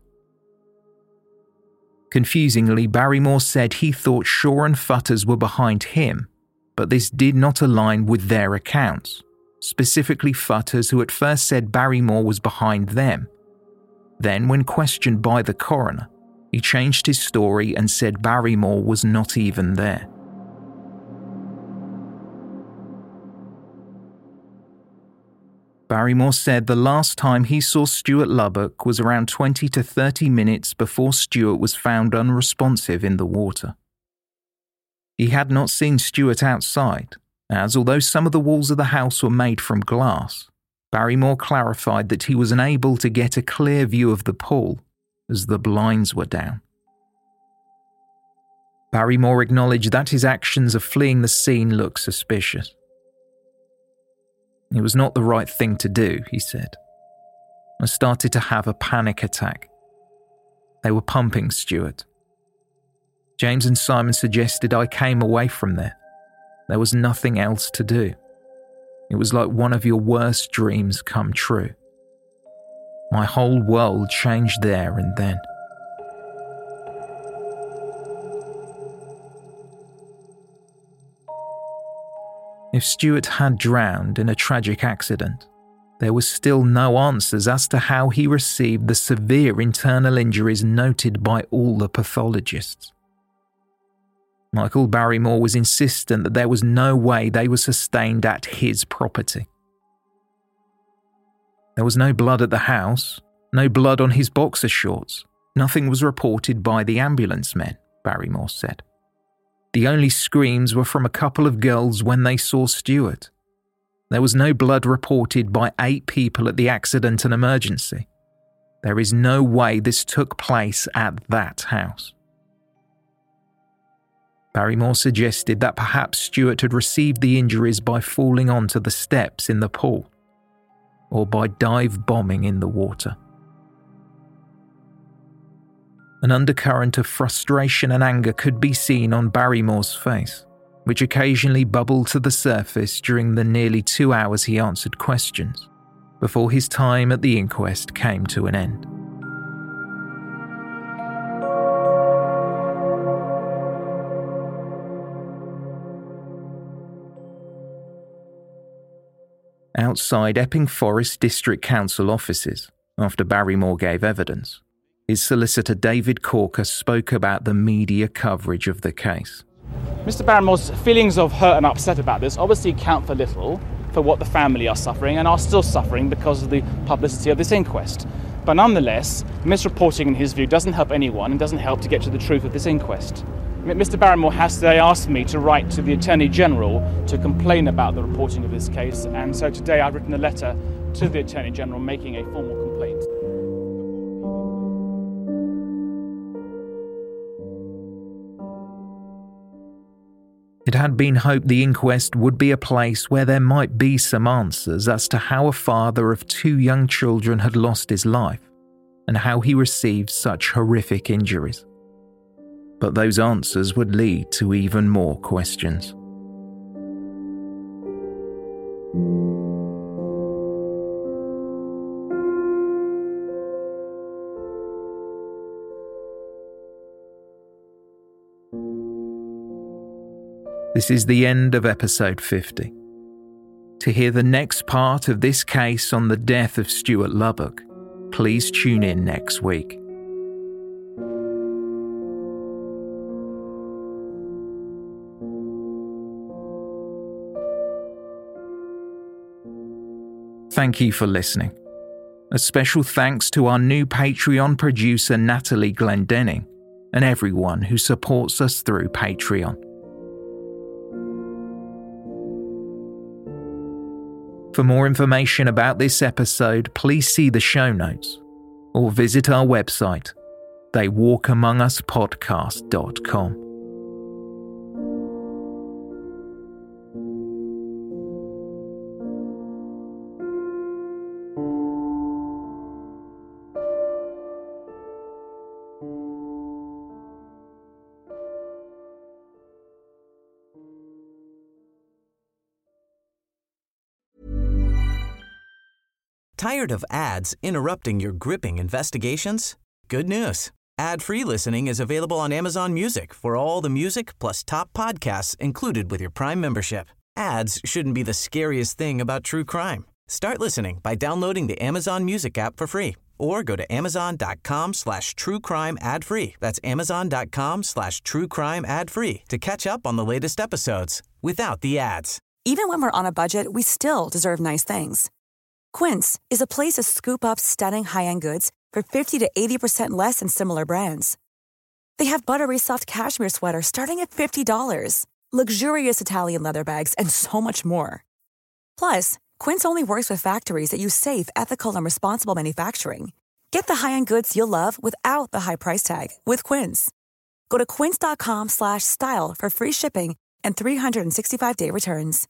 Confusingly, Barrymore said he thought Shaw and Futters were behind him, but this did not align with their accounts, specifically Futters, who at first said Barrymore was behind them. Then, when questioned by the coroner, he changed his story and said Barrymore was not even there. Barrymore said the last time he saw Stuart Lubbock was around 20 to 30 minutes before Stuart was found unresponsive in the water. He had not seen Stuart outside, as although some of the walls of the house were made from glass, Barrymore clarified that he was unable to get a clear view of the pool as the blinds were down. Barrymore acknowledged that his actions of fleeing the scene looked suspicious. "It was not the right thing to do," he said. "I started to have a panic attack. They were pumping Stuart. James and Simon suggested I came away from there. There was nothing else to do. It was like one of your worst dreams come true. My whole world changed there and then." If Stuart had drowned in a tragic accident, there was still no answers as to how he received the severe internal injuries noted by all the pathologists. Michael Barrymore was insistent that there was no way they were sustained at his property. There was no blood at the house, No blood on his boxer shorts. Nothing was reported by the ambulance men, Barrymore said. The only screams were from a couple of girls when they saw Stuart. There was no blood reported by 8 people at the accident and emergency. There is no way this took place at that house. Barrymore suggested that perhaps Stuart had received the injuries by falling onto the steps in the pool, or by dive bombing in the water. An undercurrent of frustration and anger could be seen on Barrymore's face, which occasionally bubbled to the surface during the nearly 2 hours he answered questions, before his time at the inquest came to an end. Outside Epping Forest District Council offices, after Barrymore gave evidence, his solicitor David Corker spoke about the media coverage of the case. Mr. Barrymore's feelings of hurt and upset about this obviously count for little for what the family are suffering and are still suffering because of the publicity of this inquest. But nonetheless, misreporting in his view doesn't help anyone and doesn't help to get to the truth of this inquest. Mr. Barrymore has today asked me to write to the Attorney General to complain about the reporting of this case, and so today I've written a letter to the Attorney General making a formal complaint. It had been hoped the inquest would be a place where there might be some answers as to how a father of 2 young children had lost his life and how he received such horrific injuries. But those answers would lead to even more questions. This is the end of episode 50. To hear the next part of this case on the death of Stuart Lubbock, please tune in next week. Thank you for listening. A special thanks to our new Patreon producer Natalie Glendenning and everyone who supports us through Patreon. For more information about this episode, please see the show notes or visit our website, theywalkamonguspodcast.com. Tired of ads interrupting your gripping investigations? Good news. Ad-free listening is available on Amazon Music for all the music plus top podcasts included with your Prime membership. Ads shouldn't be the scariest thing about true crime. Start listening by downloading the Amazon Music app for free or go to amazon.com/truecrime ad-free. That's amazon.com/truecrime ad-free to catch up on the latest episodes without the ads. Even when we're on a budget, we still deserve nice things. Quince is a place to scoop up stunning high-end goods for 50 to 80% less than similar brands. They have buttery soft cashmere sweaters starting at $50, luxurious Italian leather bags, and so much more. Plus, Quince only works with factories that use safe, ethical, and responsible manufacturing. Get the high-end goods you'll love without the high price tag with Quince. Go to quince.com/style for free shipping and 365-day returns.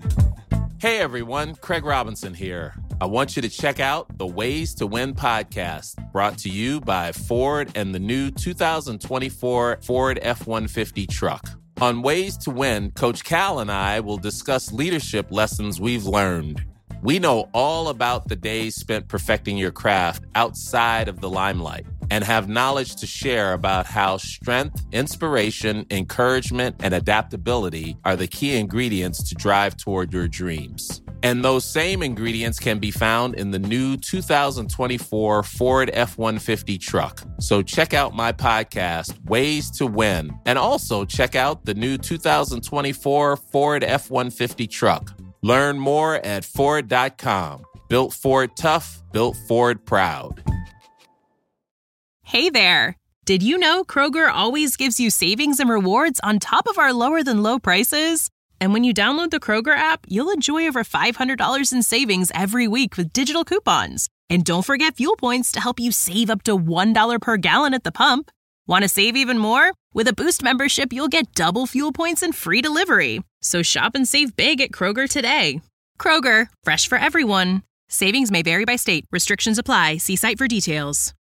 Hey everyone, Craig Robinson here. I want you to check out the Ways to Win podcast, brought to you by Ford and the new 2024 Ford F-150 truck. On Ways to Win, Coach Cal and I will discuss leadership lessons we've learned. We know all about the days spent perfecting your craft outside of the limelight and have knowledge to share about how strength, inspiration, encouragement, and adaptability are the key ingredients to drive toward your dreams. And those same ingredients can be found in the new 2024 Ford F-150 truck. So check out my podcast, Ways to Win, and also check out the new 2024 Ford F-150 truck. Learn more at Ford.com. Built Ford tough, built Ford proud. Hey there! Did you know Kroger always gives you savings and rewards on top of our lower-than-low prices? And when you download the Kroger app, you'll enjoy over $500 in savings every week with digital coupons. And don't forget fuel points to help you save up to $1 per gallon at the pump. Want to save even more? With a Boost membership, you'll get double fuel points and free delivery. So shop and save big at Kroger today. Kroger, fresh for everyone. Savings may vary by state. Restrictions apply. See site for details.